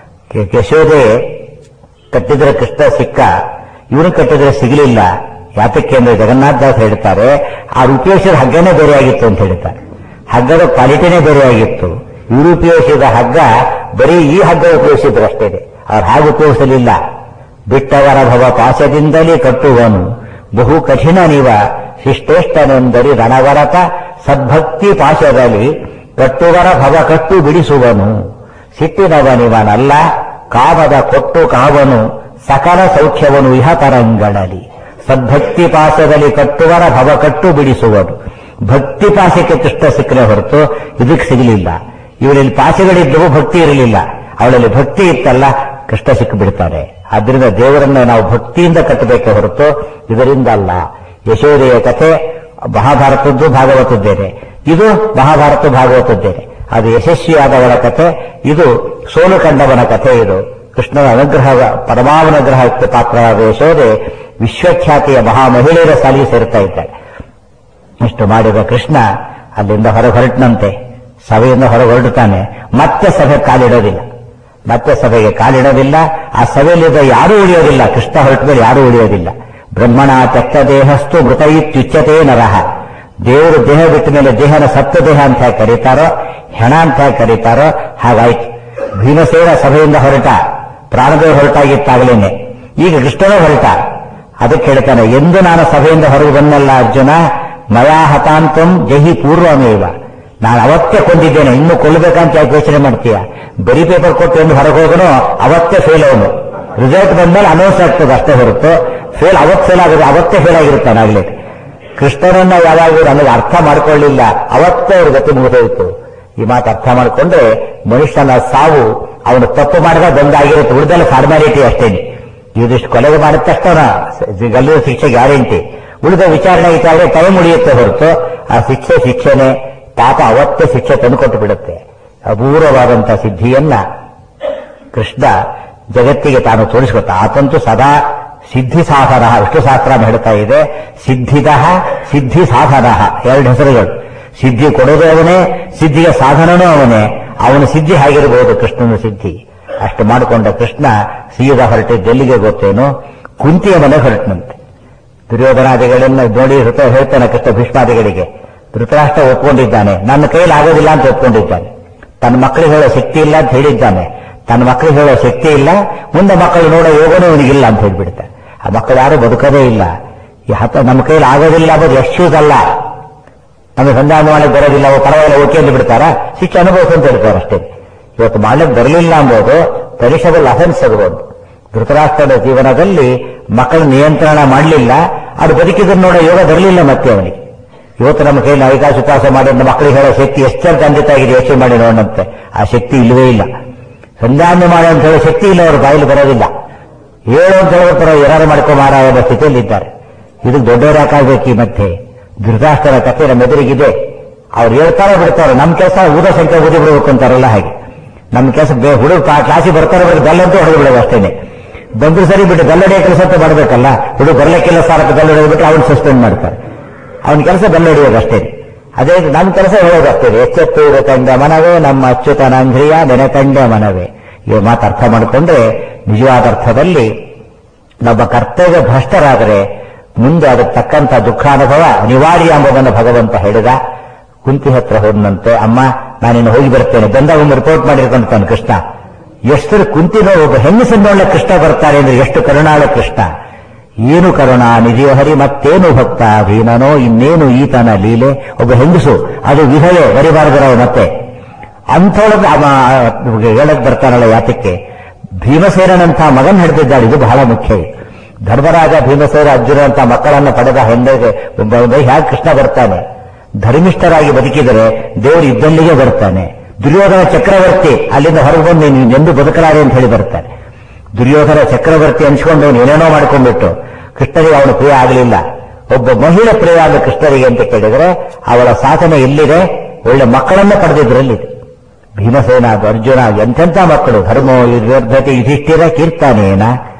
ಯಶೋದೆ ಕಟ್ಟಿದ್ರೆ ಕೃಷ್ಣ ಸಿಕ್ಕ, ಇವನು ಕಟ್ಟಿದ್ರೆ ಸಿಗಲಿಲ್ಲ. ಯಾತಕ್ಕೆ ಅಂದ್ರೆ ಜಗನ್ನಾಥದಾಸ್ ಹೇಳ್ತಾರೆ, ಆ ಉಪಯೋಗಿಸಿದ ಹಗ್ಗನೇ ಬೇರೆಯಾಗಿತ್ತು ಅಂತ ಹೇಳ್ತಾರೆ. ಹಗ್ಗದ ಕ್ವಾಲಿಟಿನೇ ಬೇರೆಯಾಗಿತ್ತು. ಇವರು ಉಪಯೋಗಿಸಿದ ಹಗ್ಗ ಬರೀ ಈ ಹಗ್ಗ ಉಪಯೋಗಿಸಿದ್ರು ಅಷ್ಟೇ. ಅವ್ರು ಹಾಗೆ ಉಪಯೋಗಿಸಲಿಲ್ಲ. ಬಿಟ್ಟವರ ಭವ ಪಾಶದಿಂದಲೇ ಕಟ್ಟುವನು ಬಹು ಕಠಿಣ ನೀವ ಶಿಷ್ಟೇಷ್ಟನೆಂದರಿ ರಣವರತ ಸದ್ಭಕ್ತಿ ಪಾಶದಲ್ಲಿ ಕಟ್ಟುವರ ಭವ ಕಟ್ಟು ಬಿಡಿಸುವನು. ಸಿಟ್ಟಿನವನಿವನಲ್ಲ ಕಾಮದ ಕೊಟ್ಟು ಕಾವನು ಸಕಲ ಸೌಖ್ಯವನು ಇಹ ತರಂಗಳಲ್ಲಿ. ಸದ್ಭಕ್ತಿ ಪಾಶದಲ್ಲಿ ಕಟ್ಟುವರ ಭವ ಕಟ್ಟು ಬಿಡಿಸುವನು. ಭಕ್ತಿ ಪಾಶಕ್ಕೆ ಕೃಷ್ಣ ಸಿಕ್ಕರೆ ಹೊರತು ಇದಕ್ಕೆ ಸಿಗಲಿಲ್ಲ. ಇವರಲ್ಲಿ ಪಾಶಗಳಿದ್ದವು, ಭಕ್ತಿ ಇರಲಿಲ್ಲ. ಅವಳಲ್ಲಿ ಭಕ್ತಿ ಇತ್ತಲ್ಲ, ಕೃಷ್ಣ ಸಿಕ್ಕು ಬಿಡ್ತಾರೆ. ಆದ್ರಿಂದ ದೇವರನ್ನ ನಾವು ಭಕ್ತಿಯಿಂದ ಕಟ್ಟಬೇಕೆ ಹೊರತು ಇದರಿಂದ ಅಲ್ಲ. ಯಶೋದೆಯ ಕಥೆ ಮಹಾಭಾರತದ್ದು ಭಾಗವತದ್ದೇನೆ, ಇದು ಮಹಾಭಾರತ ಭಾಗವತದ್ದೇನೆ. ಅದು ಯಶಸ್ವಿಯಾದವರ ಕಥೆ, ಇದು ಸೋಲು ಕಂಡವನ ಕಥೆ. ಇದು ಕೃಷ್ಣನ ಅನುಗ್ರಹ, ಪರಮಾನುಗ್ರಹಕ್ಕೆ ಪಾತ್ರರಾದ ಯಶೋದೆ ವಿಶ್ವಖ್ಯಾತಿಯ ಮಹಾಮಹಿಳೆಯರ ಸಾಲಿಗೆ ಸೇರ್ತಾ ಇದ್ದಾಳೆ. ಇಷ್ಟು ಮಾಡಿದ ಕೃಷ್ಣ ಅಲ್ಲಿಂದ ಹೊರಟನಂತೆ. ಸಭೆಯಿಂದ ಹೊರಟಾನೆ. ಮತ್ತೆ ಸಭೆ ಕಾಲಿಡೋದಿಲ್ಲ. ಮತ್ತೆ ಸಭೆಗೆ ಕಾಲಿಡೋದಿಲ್ಲ. ಆ ಸಭೆಯಲ್ಲಿದ್ದ ಯಾರೂ ಉಳಿಯೋದಿಲ್ಲ. ಕೃಷ್ಣ ಹೊರಟ ಮೇಲೆ ಯಾರೂ ಉಳಿಯೋದಿಲ್ಲ. ಬ್ರಹ್ಮಣ ತೆಕ್ತ ದೇಹಸ್ತು ಮೃತ ಇತ್ಯುಚ್ಯತೆ ನರಹ. ದೇವರು ದೇಹ ಬಿಟ್ಟ ಮೇಲೆ ದೇಹನ ಸತ್ತ ದೇಹ ಅಂತ ಹೇಗೆ ಕರೀತಾರೋ, ಹೆಣ ಅಂತ ಹೇಗೆ ಕರೀತಾರೋ ಹಾಗಾಯ್ತು. ಭೀಮಸೇನ ಸಭೆಯಿಂದ ಹೊರಟ, ಪ್ರಾಣದೇವರು ಹೊರಟಾಗಿತ್ತಾಗಲೇನೆ. ಈಗ ಕೃಷ್ಣನೂ ಹೊರಟ. ಅದಕ್ಕೆ ಹೇಳ್ತಾನೆ, ಎಂದು ನಾನು ಸಭೆಯಿಂದ ಹೊರಗೆ ಬಂದಲ್ಲ ಅರ್ಜುನ, ಮಯಾ ಹತಾಂತಂ ಜಹಿ ಪೂರ್ವಮೇವ. ನಾನು ಅವತ್ತೇ ಕೊಂದಿದ್ದೇನೆ, ಇನ್ನು ಕೊಲ್ಲಬೇಕಂತ ಯಾಕೆ ಯೋಚನೆ ಮಾಡ್ತೀಯ? ಬರೀ ಪೇಪರ್ ಕೊಟ್ಟು ಎಂದು ಹೊರಗೆ ಹೋಗನು, ಅವತ್ತೇ ಫೇಲ್ ಅವನು. ರಿಸಲ್ಟ್ ಬಂದ್ಮೇಲೆ ಅನೌನ್ಸ್ ಆಗ್ತದೆ ಅಷ್ಟೇ ಹೊರತು ಫೇಲ್ ಫೇಲ್ ಆಗಿದೆ, ಅವತ್ತೇ ಫೇಲ್ ಆಗಿರ್ತಾನಾಗ್ಲೇ. ಕೃಷ್ಣನನ್ನ ಯಾವಾಗ ನಮಗೆ ಅರ್ಥ ಮಾಡ್ಕೊಳ್ಳಿಲ್ಲ, ಅವತ್ತೇ ಅವ್ರ ಗತಿ ಮುಗಿದೋಯ್ತು. ಈ ಮಾತು ಅರ್ಥ ಮಾಡಿಕೊಂಡ್ರೆ ಮನುಷ್ಯನ ಸಾವು ಅವನು ತಪ್ಪು ಮಾಡಿದ ಬಂದಾಗಿರುತ್ತೆ, ಉಳಿದೆಲ್ಲ ಫಾರ್ಮಾಲಿಟಿ ಅಷ್ಟೇನೆ. ಇದಿಷ್ಟು ಕೊಲೆಗೆ ಮಾಡಿದ ತಕ್ಷಣ ಗಲ್ಲಿನ ಶಿಕ್ಷೆ ಗ್ಯಾರಂಟಿ. ಉಳಿದ ವಿಚಾರಣೆ ಟೈಮ್ ಉಳಿಯುತ್ತೆ ಹೊರತು ಆ ಶಿಕ್ಷೆನೆ ಪಾಪ ಅವತ್ತೇ ಶಿಕ್ಷೆ ತಂದುಕೊಟ್ಟು ಬಿಡುತ್ತೆ. ಅಪೂರ್ವವಾದಂತಹ ಸಿದ್ಧಿಯನ್ನ ಕೃಷ್ಣ ಜಗತ್ತಿಗೆ ತಾನು ತೋರಿಸಿಕೊಟ್ಟ. ಆತಂತೂ ಸದಾ ಸಿದ್ಧಿ ಸಾಧನ, ವಿಷ್ಣು ಶಾಸ್ತ್ರ ಹೇಳ್ತಾ ಇದೆ. ಸಿದ್ಧಿದ ಸಿದ್ಧಿ ಸಾಧನ, ಎರಡು ಹೆಸರುಗಳು. ಸಿದ್ಧಿ ಕೊಡೋದು ಅವನೇ, ಸಿದ್ಧಿಗೆ ಸಾಧನನೂ ಅವನೇ. ಅವನ ಸಿದ್ಧಿ ಹೇಗಿರಬಹುದು, ಕೃಷ್ಣನ ಸಿದ್ಧಿ. ಅಷ್ಟು ಮಾಡಿಕೊಂಡ ಕೃಷ್ಣ ಸೀದಾ ಹೊರಟಿದ್ದು ಎಲ್ಲಿಗೆ ಗೊತ್ತೇನು? ಕುಂತಿಯ ಮನೆಗೆ ಹೊರಟನಂತೆ. ದುರ್ಯೋಧನಾದಿಗಳನ್ನ ನೋಡಿ ಹೇಳ್ತಾನೆ ಕೃಷ್ಣ ಭೀಷ್ಮಾದಿಗಳಿಗೆ, ಧೃತರಾಷ್ಟ್ರ ಒಪ್ಕೊಂಡಿದ್ದಾನೆ, ನನ್ನ ಕೈಲಿ ಆಗೋದಿಲ್ಲ ಅಂತ ಒಪ್ಕೊಂಡಿದ್ದಾನೆ. ತನ್ನ ಮಕ್ಕಳಿಗೆ ಹೇಳೋ ಶಕ್ತಿ ಇಲ್ಲ ಅಂತ ಹೇಳಿದ್ದಾನೆ. ತನ್ನ ಮಕ್ಕಳಿಗೆ ಹೇಳೋ ಶಕ್ತಿ ಇಲ್ಲ, ಮುಂದೆ ಮಕ್ಕಳು ನೋಡೋ ಯೋಗನೂ ಇವನಿಗಿಲ್ಲ ಅಂತ ಹೇಳ್ಬಿಡ್ತಾರೆ. ಆ ಮಕ್ಕಳು ಯಾರು ಬದುಕೋದೇ ಇಲ್ಲ. ನಮ್ಮ ಕೈಲಿ ಆಗೋದಿಲ್ಲ ಅನ್ನೋದು ಎಕ್ಸ್ಕ್ಯೂಸ್ ಅಲ್ಲ. ನಮಗೆ ಸಂಧಾನ ಮಾಡಕ್ಕೆ ಬರೋದಿಲ್ಲ, ಪರವಾಗಿಲ್ಲ ಓಕೆ ಅಂತ ಬಿಡ್ತಾರ, ಶಿಕ್ಷೆ ಅನುಭವಿಸು ಅಂತ ಹೇಳ್ತಾರೆ ಅಷ್ಟೇ. ಇವತ್ತು ಮಾಡಕ್ಕೆ ಬರಲಿಲ್ಲ ಅಂಬೋದು ಪನಿಷಬಲ್ ಅಫೆನ್ಸ್ ಆಗ್ಬೋದು. ಧೃತರಾಷ್ಟ್ರದ ಜೀವನದಲ್ಲಿ ಮಕ್ಕಳ ನಿಯಂತ್ರಣ ಮಾಡಲಿಲ್ಲ, ಅದು ಬದುಕಿದ್ರು ನೋಡೋ ಯೋಗ ಬರಲಿಲ್ಲ ಮತ್ತೆ ಅವನಿಗೆ. ಇವತ್ತು ನಮ್ಮ ಕೈಲಿ ಐಕಾಶ ಉಪವಾಸ ಮಾಡಿ ಮಕ್ಕಳಿಗೆ ಹೇಳೋ ಶಕ್ತಿ ಎಷ್ಟು ಖಂಡಿತ ಆಗಿದೆ, ಯೋಚನೆ ಮಾಡಿ ನೋಡಂತೆ. ಆ ಶಕ್ತಿ ಇಲ್ಲವೇ ಇಲ್ಲ. ಸಂಧಾನ ಮಾಡಿ ಅಂತ ಹೇಳೋ ಶಕ್ತಿ ಇಲ್ಲ, ಅವ್ರ ಬಾಯಿಲಿ ಬರೋದಿಲ್ಲ. ಹೇಳು ಅಂತ ಹೇಳ್ತಾರೆ, ಏನಾರು ಮಾಡ್ಕೊಂಬಾರ ಎಂಬ ಸ್ಥಿತಿಯಲ್ಲಿದ್ದಾರೆ. ಇದಕ್ಕೆ ದೊಡ್ಡವರಾಗಬೇಕು. ಈ ಮಧ್ಯೆ ಧೃತರಾಷ್ಟ್ರನ ಕಥೆ ನಮ್ಮ ಎದುರಿಗಿದೆ. ಅವ್ರು ಹೇಳ್ತಾರೋ ಬಿಡ್ತಾರೋ, ನಮ್ಮ ಕೆಲಸ ಊದ ಸಂಖ್ಯೆ ಓದಿ ಬಿಡಬೇಕು ಅಂತಾರಲ್ಲ ಹಾಗೆ. ನಮ್ಮ ಕೆಲಸ ಹುಡುಗ ಕ್ಲಾಸಿಗೆ ಬರ್ತಾರೋ ಗಲ್ಲಂತೂ ಹೊಡೆದು ಬಿಡೋದು ಅಷ್ಟೇನೆ. ಬಂದ್ರು ಸರಿ ಬಿಟ್ಟು ಗಲ್ಲಡಿಯ ಕೆಲಸ ಅಂತ ಮಾಡಬೇಕಲ್ಲ. ಹುಡುಗ ಬರ್ಲಿಕ್ಕೆಲ್ಲ ಸಾರಕ್ಕೆ ಗಲ್ಲ ಹೊಡೆದ್ಬಿಟ್ಟು ಅವನು ಸಸ್ಪೆಂಡ್ ಮಾಡ್ತಾರೆ. ಅವನ ಕೆಲಸ ಗಲ್ಲ ಹೊಡೆಯೋದು ಅಷ್ಟೇ. ಅದೇ ನಮ್ಮ ಕೆಲಸ ಹೇಳೋದು ಅಷ್ಟೇ. ಎಚ್ಚೆತ್ತು ಕಂಡ ಮನವೇ ನಮ್ಮ ಅಚ್ಯುತನಾಂಧ್ರಿಯ ನೆನೆಕಂಡ ಮನವೇ. ಈ ಮಾತು ಅರ್ಥ ಮಾಡಿಕೊಂಡ್ರೆ ನಿಜವಾದ ಅರ್ಥದಲ್ಲಿ ನಮ್ಮ ಕರ್ತವ್ಯ ಭ್ರಷ್ಟರಾದರೆ ಮುಂದೆ ಅದಕ್ಕೆ ತಕ್ಕಂಥ ದುಃಖಾನುಭವ ಅನಿವಾರ್ಯ ಎಂಬುದನ್ನು ಭಗವಂತ ಹೇಳಿದ. ಕುಂತಿ ಹತ್ರ ಹೋದಂತೆ, ಅಮ್ಮ ನಾನಿನ್ನು ಹೋಗಿ ಬರ್ತೇನೆ. ಬಂದಾಗ ಒಂದು ರಿಪೋರ್ಟ್ ಮಾಡಿರ್ಕೊಂತಾನೆ ಕೃಷ್ಣ. ಎಷ್ಟು ಕುಂತಿನೋ ಒಬ್ಬ ಹೆಂಗಸನ್ನೊಳ್ಳೆ ಕೃಷ್ಣ ಬರ್ತಾರೆ ಅಂದ್ರೆ ಎಷ್ಟು ಕರುಣಾಳು ಕೃಷ್ಣ. ಏನು ಕರುಣ ನಿಧಿಯೋ ಹರಿ, ಮತ್ತೇನು ಭಕ್ತ ಭೀಮನೋ, ಇನ್ನೇನು ಈತನ ಲೀಲೆ. ಒಬ್ಬ ಹೆಂಗಸು, ಅದು ವಿಧವೆ ಬರಿಬಾರದರ ಮತ್ತೆ ಅಂಥೊಳಗೆ ಹೇಳಕ್ ಬರ್ತಾನಲ್ಲ. ಯಾತಕ್ಕೆ ಭೀಮಸೇನಂತ ಮಗನ್ ಹಿಡಿದಿದ್ದಾಳೆ, ಇದು ಬಹಳ ಮುಖ್ಯ. ಧರ್ಮರಾಜ ಭೀಮಸೇನ ಅರ್ಜುನಂತ ಮಕ್ಕಳನ್ನು ಪಡೆದ ಹೆಂಡೆಗೆ ಹೇಗೆ ಕೃಷ್ಣ ಬರ್ತಾನೆ. ಧರ್ಮಿಷ್ಠರಾಗಿ ಬದುಕಿದರೆ ದೇವರು ಇದ್ದಲ್ಲಿಗೆ ಬರ್ತಾನೆ. ದುರ್ಯೋಧನ ಚಕ್ರವರ್ತಿ ಅಲ್ಲಿಂದ ಹೊರಗೆ ಬಂದು ನೀನು ಎಂದು ಬದುಕಲಾರೆ ಅಂತ ಹೇಳಿ ಬರ್ತಾನೆ. ದುರ್ಯೋಧನ ಚಕ್ರವರ್ತಿ ಅನ್ಸ್ಕೊಂಡು ಅವನು ಏನೇನೋ ಮಾಡ್ಕೊಂಡ್ಬಿಟ್ಟು ಕೃಷ್ಣರಿಗೆ ಅವನು ಪ್ರಿಯ ಆಗಲಿಲ್ಲ. ಒಬ್ಬ ಮಹಿಳೆ ಪ್ರಿಯ ಆದ ಕೃಷ್ಣರಿಗೆ ಅಂತ ಕೇಳಿದರೆ ಅವಳ ಸಾಧನೆ ಎಲ್ಲಿದೆ? ಒಳ್ಳೆ ಮಕ್ಕಳನ್ನ ಪಡೆದಿದ್ರಲ್ಲಿದೆ. ಭೀಮಸೇನ ಅರ್ಜುನ ಎಂತೆಂಥ ಮಕ್ಕಳು. ಧರ್ಮೋ ಯುರ್ಧತಿ ಯುಧಿಷ್ಠಿರ ಕೀರ್ತಾನೇನ,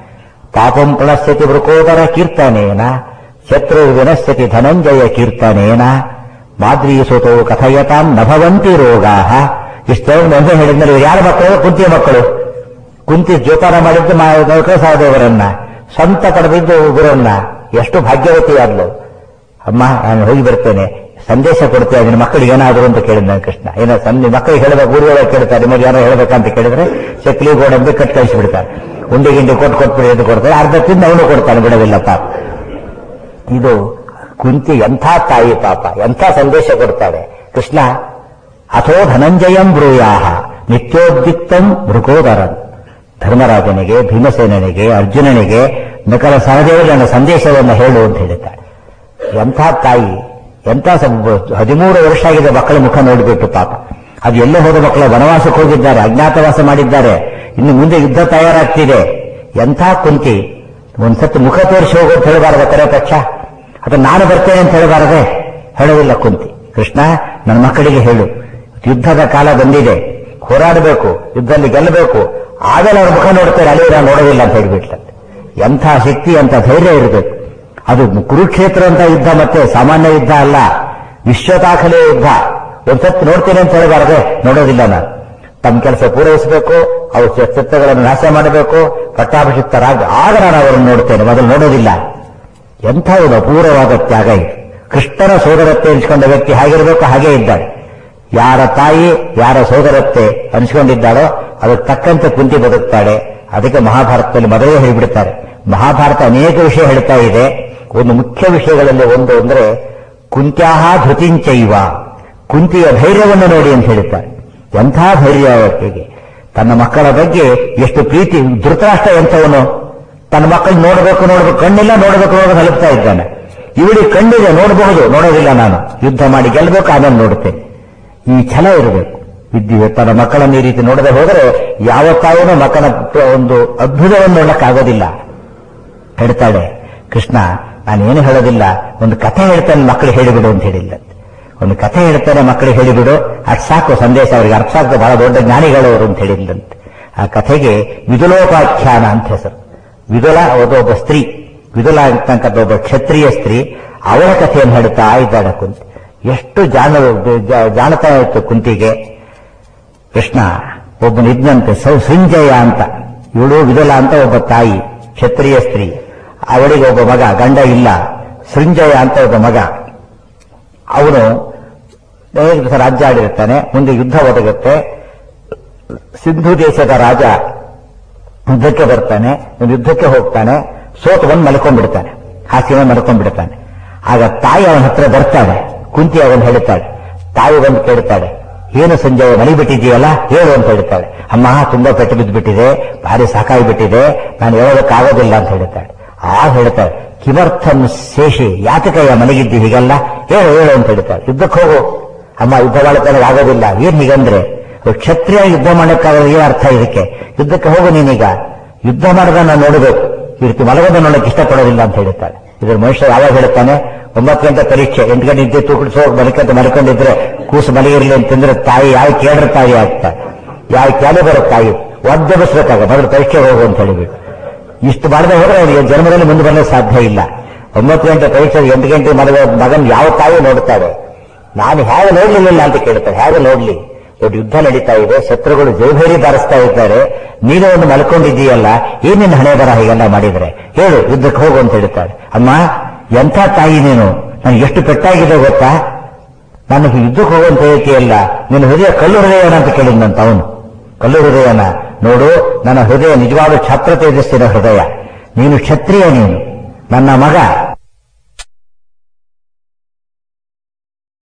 ಪಾಪಂ ಪ್ರಣಶ್ಯತಿ ವೃಕೋದರ ಕೀರ್ತಾನೇನ, ಶತ್ರು ವಿನಶ್ಯತಿ ಧನಂಜಯ ಕೀರ್ತಾನೇನ, ಮಾದ್ರೀಸುತೋ ಕಥಯತಾಂ ನಭವಂತಿ ರೋಗಾಹ. ಇಷ್ಟೇ ಹೇಳಿದ್ಮೇಲೆ ಯಾರ ಮಕ್ಕಳು? ಕುಂತಿಯ ಮಕ್ಕಳು. ಕುಂತಿ ಜೋಪಾನ ಮಾಡಿದ್ದು ನೌಕರ ಸಹದೇವರನ್ನ, ಸ್ವಂತ ಪಡೆದಿದ್ದು ಗುರನ್ನ. ಎಷ್ಟು ಭಾಗ್ಯವತಿಯಾದ್ಲು. ಅಮ್ಮ ನಾನು ಹೋಗಿ ಬರ್ತೇನೆ, ಸಂದೇಶ ಕೊಡ್ತೇನೆ ನಿನ್ನ ಮಕ್ಕಳಿಗೆ ಏನಾದ್ರು ಅಂತ ಕೇಳಿದ ಕೃಷ್ಣ. ಏನೋ ಮಕ್ಕಳಿಗೆ ಹೇಳಬೇಕು, ಊರುಗಳಿಗೆ ಕೇಳ್ತಾರೆ, ನಿಮಗೆ ಏನೋ ಹೇಳ್ಬೇಕಂತ ಕೇಳಿದ್ರೆ ಚಕ್ಲಿ ಗೋಡಂಬಿ ಕಟ್ ಕಳಿಸಿಬಿಡ್ತಾರೆ. ಉಂಡೆ ಗಿಂಡಿ ಕೊಟ್ಬಿಡಿ ಅಂತ ಕೊಡ್ತಾರೆ. ಅರ್ಧ ತಿಂದು ಅವನು ಕೊಡ್ತಾನೆ, ಬಿಡೋದಿಲ್ಲ ಪಾಪ. ಇದು ಕುಂತಿ ಎಂಥ ತಾಯಿ ಪಾಪ, ಎಂಥ ಸಂದೇಶ ಕೊಡ್ತಾಳೆ. ಕೃಷ್ಣ ಅಥೋ ಧನಂಜಯಂ ಬ್ರೂಯಾಹ ನಿತ್ಯೋದ್ಯುಕ್ತಂ ಮೃಗೋದರನ್. ಧರ್ಮರಾಜನಿಗೆ, ಭೀಮಸೇನಿಗೆ, ಅರ್ಜುನನಿಗೆ, ನಕಲ ಸಹದೇವರಿಗೆ ನನ್ನ ಸಂದೇಶವನ್ನು ಹೇಳು ಅಂತ ಹೇಳಿದ್ದಾಳೆ. ಎಂಥ ತಾಯಿ, ಎಂಥ 13 ವರ್ಷ ಆಗಿದೆ ಮಕ್ಕಳ ಮುಖ ನೋಡಿಬಿಟ್ಟು ಪಾಪ. ಅದು ಎಲ್ಲೇ ಹೋದ ಮಕ್ಕಳ ವನವಾಸಕ್ಕೆ ಹೋಗಿದ್ದಾರೆ, ಅಜ್ಞಾತವಾಸ ಮಾಡಿದ್ದಾರೆ, ಇನ್ನು ಮುಂದೆ ಯುದ್ಧ ತಯಾರಾಗ್ತಿದೆ. ಎಂಥ ಕುಂತಿ ಒಂದ್ಸತ್ತು ಮುಖ ತೋರಿಸಿ ಹೋಗು ಅಂತ ಹೇಳಬಾರದ ಕರೆ ಪಕ್ಷ? ಅಥವಾ ನಾನು ಬರ್ತೇನೆ ಅಂತ ಹೇಳಬಾರದೆ? ಹೇಳೋದಿಲ್ಲ ಕುಂತಿ. ಕೃಷ್ಣ ನನ್ನ ಮಕ್ಕಳಿಗೆ ಹೇಳು, ಯುದ್ಧದ ಕಾಲ ಬಂದಿದೆ, ಹೋರಾಡಬೇಕು, ಯುದ್ಧದಲ್ಲಿ ಗೆಲ್ಲಬೇಕು, ಆಮೇಲೆ ಅವ್ರ ಮುಖ ನೋಡ್ತಾರೆ, ಅಲ್ಲಿ ನಾನು ನೋಡೋದಿಲ್ಲ ಅಂತ ಹೇಳಿಬಿಟ್ಲಂತೆ. ಎಂಥ ಶಕ್ತಿ, ಎಂಥ ಧೈರ್ಯ ಇರಬೇಕು. ಅದು ಕುರುಕ್ಷೇತ್ರ ಅಂತ ಯುದ್ಧ, ಮತ್ತೆ ಸಾಮಾನ್ಯ ಯುದ್ಧ ಅಲ್ಲ, ವಿಶ್ವದಾಖಲೆ ಯುದ್ಧ. ಒಂದ್ಸತ್ತು ನೋಡ್ತೇನೆ ಅಂತ ಹೇಳಬಾರದೆ? ನೋಡೋದಿಲ್ಲ ನಾನು. ತಮ್ಮ ಕೆಲಸ ಪೂರೈಸಬೇಕು, ಅವ್ರ ಶಸ್ತ್ರಗಳನ್ನು ನಾಶ ಮಾಡಬೇಕು, ಪಟ್ಟಾಭಿಷಿಕ್ತರಾಗ ಆಗ ನಾನು ಅವರನ್ನು ನೋಡ್ತೇನೆ, ಮೊದಲು ನೋಡೋದಿಲ್ಲ. ಎಂಥ ಒಂದು ಅಪೂರ್ವವಾದ ತ್ಯಾಗ ಇದು. ಕೃಷ್ಣನ ಸೋದರತ್ತೆ ಅನಿಸ್ಕೊಂಡ ವ್ಯಕ್ತಿ ಹೇಗಿರಬೇಕು ಹಾಗೇ ಇದ್ದಾಳೆ. ಯಾರ ತಾಯಿ, ಯಾರ ಸೋದರತ್ತೆ ಅನಿಸ್ಕೊಂಡಿದ್ದಾಳೋ ಅದಕ್ಕೆ ತಕ್ಕಂತೆ ಕುಂತಿ ಬದುಕ್ತಾಳೆ. ಅದಕ್ಕೆ ಮಹಾಭಾರತದಲ್ಲಿ ಮೊದಲೇ ಹೇಳಿಬಿಡ್ತಾರೆ. ಮಹಾಭಾರತ ಅನೇಕ ವಿಷಯ ಹೇಳ್ತಾ ಇದೆ. ಒಂದು ಮುಖ್ಯ ವಿಷಯಗಳಲ್ಲಿ ಒಂದು ಅಂದ್ರೆ ಕುಂತ್ಯಾಹ ಧೃತಿಂಚೈವ, ಕುಂತಿಯ ಧೈರ್ಯವನ್ನು ನೋಡಿ ಅಂತ ಹೇಳ್ತಾರೆ. ಎಂಥ ಧೈರ್ಯ ಅವರಿಗೆ, ತನ್ನ ಮಕ್ಕಳ ಬಗ್ಗೆ ಎಷ್ಟು ಪ್ರೀತಿ. ಧೃತರಾಷ್ಟ್ರ ಎಂಥವನು, ತನ್ನ ಮಕ್ಕಳು ನೋಡಬೇಕು ಕಣ್ಣಿಲ್ಲ, ನೋಡಬೇಕು ಹಲಪ್ತಾ ಇದ್ದಾನೆ. ಇವಳಿಗೆ ಕಣ್ಣಿದೆ, ನೋಡಬಹುದು, ನೋಡೋದಿಲ್ಲ ನಾನು, ಯುದ್ಧ ಮಾಡಿ ಗೆಲ್ಲಬೇಕು, ಆಮೇಲೆ ನೋಡುತ್ತೇನೆ. ಈ ಛಲ ಇರಬೇಕು. ತನ್ನ ಮಕ್ಕಳನ್ನು ಈ ರೀತಿ ನೋಡದೆ ಹೋದರೆ ಯಾವ ತಾಯಿನೂ ಮಕ್ಕಳ ಒಂದು ಅದ್ಭುತವನ್ನು ನೋಡಕ್ಕಾಗೋದಿಲ್ಲ. ಹೇಳ್ತಾಳೆ ಕೃಷ್ಣ, ನಾನೇನು ಹೇಳೋದಿಲ್ಲ, ಒಂದು ಕಥೆ ಹೇಳ್ತಾನೆ ಮಕ್ಕಳಿಗೆ ಹೇಳಿಬಿಡು ಅಂತ ಹೇಳಿಲ್ಲ. ಒಂದು ಕಥೆ ಹೇಳ್ತಾನೆ ಮಕ್ಕಳಿಗೆ ಹೇಳಿಬಿಡು, ಅಷ್ಟು ಸಾಕು ಸಂದೇಶ, ಅವರಿಗೆ ಅರ್ಥ ಆಗ್ತದೆ, ಬಹಳ ದೊಡ್ಡ ಜ್ಞಾನಿಗಳವರು ಅಂತ ಹೇಳಿಲ್ಲಂತೆ. ಆ ಕಥೆಗೆ ವಿದುಲೋಪಾಖ್ಯಾನ ಅಂತ ಹೆಸರು. ವಿದುಲ ಒಬ್ಬ ಸ್ತ್ರೀ, ವಿದುಲ ಅಂತಕ್ಕಂಥ ಒಬ್ಬ ಕ್ಷತ್ರಿಯ ಸ್ತ್ರೀ, ಅವರ ಕಥೆಯನ್ನು ಹೇಳ್ತಾ ಇದ್ದಾಳೆ ಕುಂತಿ. ಎಷ್ಟು ಜಾಣತನ ಇತ್ತು ಕುಂತಿಗೆ. ಕೃಷ್ಣ ಒಬ್ಬನಿದ್ದಂತೆ ಸಂಜಯ ಅಂತ, ಇವಳು ವಿದುಲ ಅಂತ ಒಬ್ಬ ತಾಯಿ, ಕ್ಷತ್ರಿಯ ಸ್ತ್ರೀ, ಅವಳಿಗೆ ಒಬ್ಬ ಮಗ, ಗಂಡ ಇಲ್ಲ, ಸಂಜಯ ಅಂತ ಒಬ್ಬ ಮಗ. ಅವನು ದಿವಸ ರಾಜ್ಯ ಆಡಿರ್ತಾನೆ. ಮುಂದೆ ಯುದ್ಧ ಒದಗುತ್ತೆ. ಸಿಂಧು ದೇಶದ ರಾಜ ಯುದ್ಧಕ್ಕೆ ಬರ್ತಾನೆ. ಯುದ್ಧಕ್ಕೆ ಹೋಗ್ತಾನೆ. ಸೋತು ಬಂದು ಮಲ್ಕೊಂಡ್ಬಿಡ್ತಾನೆ. ಹಾಸಿಗೆ ಮಲ್ಕೊಂಡ್ಬಿಡ್ತಾನೆ. ಆಗ ತಾಯಿ ಅವನ ಹತ್ರ ಬರ್ತಾಳೆ. ಕುಂತಿ ಅವನು ಹೇಳ್ತಾಳೆ. ತಾಯಿ ಬಂದು ಕೇಳ್ತಾಳೆ, ಏನು ಸಂಜೆ ಮನೆ ಬಿಟ್ಟಿದೆಯಲ್ಲ ಹೇಳು ಅಂತ ಹೇಳ್ತಾಳೆ. ಅಮ್ಮ ತುಂಬಾ ಪೆಟ್ಟು ಬಿದ್ದುಬಿಟ್ಟಿದೆ, ಭಾರಿ ಸಾಕಾಗಿಬಿಟ್ಟಿದೆ, ನಾನು ಹೇಳೋದಕ್ಕಾಗೋದಿಲ್ಲ ಅಂತ ಹೇಳ್ತಾಳೆ. ಹೇಳ್ತಾಳೆ, ಕಿಮರ್ಥಂ ಶೇಷಿ, ಯಾತಕಯ್ಯ ಮನೆಗಿದ್ದಿ ಹೀಗೆಲ್ಲ, ಹೇಳು ಹೇಳು ಅಂತ ಹೇಳ್ತಾಳೆ. ಯುದ್ಧಕ್ಕೆ ಹೋಗು. ಅಮ್ಮ ಯುದ್ಧ ಮಾಡಕ್ಕೆ ಆಗೋದಿಲ್ಲ. ಏನ್ ಹೀಗಂದ್ರೆ, ಕ್ಷತ್ರಿಯ ಯುದ್ಧ ಮಾಡಕ್ಕಾಗಲ್ಲ, ಏನ್ ಅರ್ಥ ಇದಕ್ಕೆ? ಯುದ್ಧಕ್ಕೆ ಹೋಗು ನೀನೀಗ. ಯುದ್ಧ ಮಾಡಿದ ನಾನು ನೋಡಬೇಕು, ಈ ರೀತಿ ಮಲಗೋದ ನೋಡಕ್ಕೆ ಇಷ್ಟಪಡೋದಿಲ್ಲ ಅಂತ ಹೇಳ್ತಾಳೆ. ಇದ್ರ ಮನುಷ್ಯ ಯಾವಾಗ ಹೇಳ್ತಾನೆ, 9 ಗಂಟೆ ಪರೀಕ್ಷೆ, 8 ಗಂಟೆ ನಿದ್ದೆ ತೂಕಿಡಿಸೋ ಮಲ್ಕೊಂಡಿದ್ರೆ ಕೂಸು ಮಲಗಿರಲಿ ಅಂತಂದ್ರೆ ತಾಯಿ ಯಾವ ಕೇಳ್ರ ತಾಯಿ ಆಗ್ತಾಳೆ, ಯಾವ ಕ್ಯಾಲೆ ಬರೋ ತಾಯಿ ಒದ್ದೆಬಸ್ಬೇಕಾಗ ಮೊದಲು ಪರೀಕ್ಷೆ ಹೋಗು ಅಂತ ಹೇಳಿಬಿಟ್ಟು. ಇಷ್ಟು ಮಾಡದೆ ಹೋದ್ರೆ ಅವನಿಗೆ ಜನ್ಮದಲ್ಲಿ ಮುಂದೆ ಬರಲು ಸಾಧ್ಯ ಇಲ್ಲ. 9 ಗಂಟೆ ಪರೀಕ್ಷೆ 8 ಗಂಟೆ ಮಲಗೋ ಮಗನ್ ಯಾವ ತಾಯಿ ನೋಡ್ತಾಳೆ? ನಾನು ಹೇಗೆ ನೋಡ್ಲಿಲ್ಲ ಅಂತ ಕೇಳ್ತಾಳೆ. ಹೇಗೆ ನೋಡ್ಲಿ? ದೊಡ್ಡ ಯುದ್ಧ ನಡೀತಾ ಇದೆ, ಶತ್ರುಗಳು ಜೈಭೇರಿ ಬಾರಿಸ್ತಾ ಇದ್ದಾರೆ, ನೀನು ಒಂದು ಮಲ್ಕೊಂಡಿದ್ದೀಯಲ್ಲ, ಏನೇನು ಹಣೆ ಬರ ಹೀಗೆಲ್ಲ ಮಾಡಿದ್ರೆ, ಹೇಳು ಯುದ್ಧಕ್ಕೆ ಹೋಗು ಅಂತ ಹೇಳ್ತಾಳೆ. ಅಮ್ಮ ಎಂಥ ತಾಯಿ ನೀನು, ನನಗೆ ಎಷ್ಟು ಪೆಟ್ಟಾಗಿದೆ ಗೊತ್ತಾ? ನಾನು ಯುದ್ಧಕ್ಕೆ ಹೋಗುವಂತ ಹೇಳ್ತೀಯಲ್ಲ, ನಿನ್ನ ಹೃದಯ ಕಲ್ಲು ಹೃದಯನ ಅಂತ ಕೇಳಿದ್ನಂತ ಅವನು. ಕಲ್ಲು ಹೃದಯನ ನೋಡು, ನನ್ನ ಹೃದಯ ನಿಜವಾದ ಛಾತ್ರ ತೇಜಸ್ಸಿನ ಹೃದಯ. ನೀನು ಕ್ಷತ್ರಿಯ, ನೀನು ನನ್ನ ಮಗ,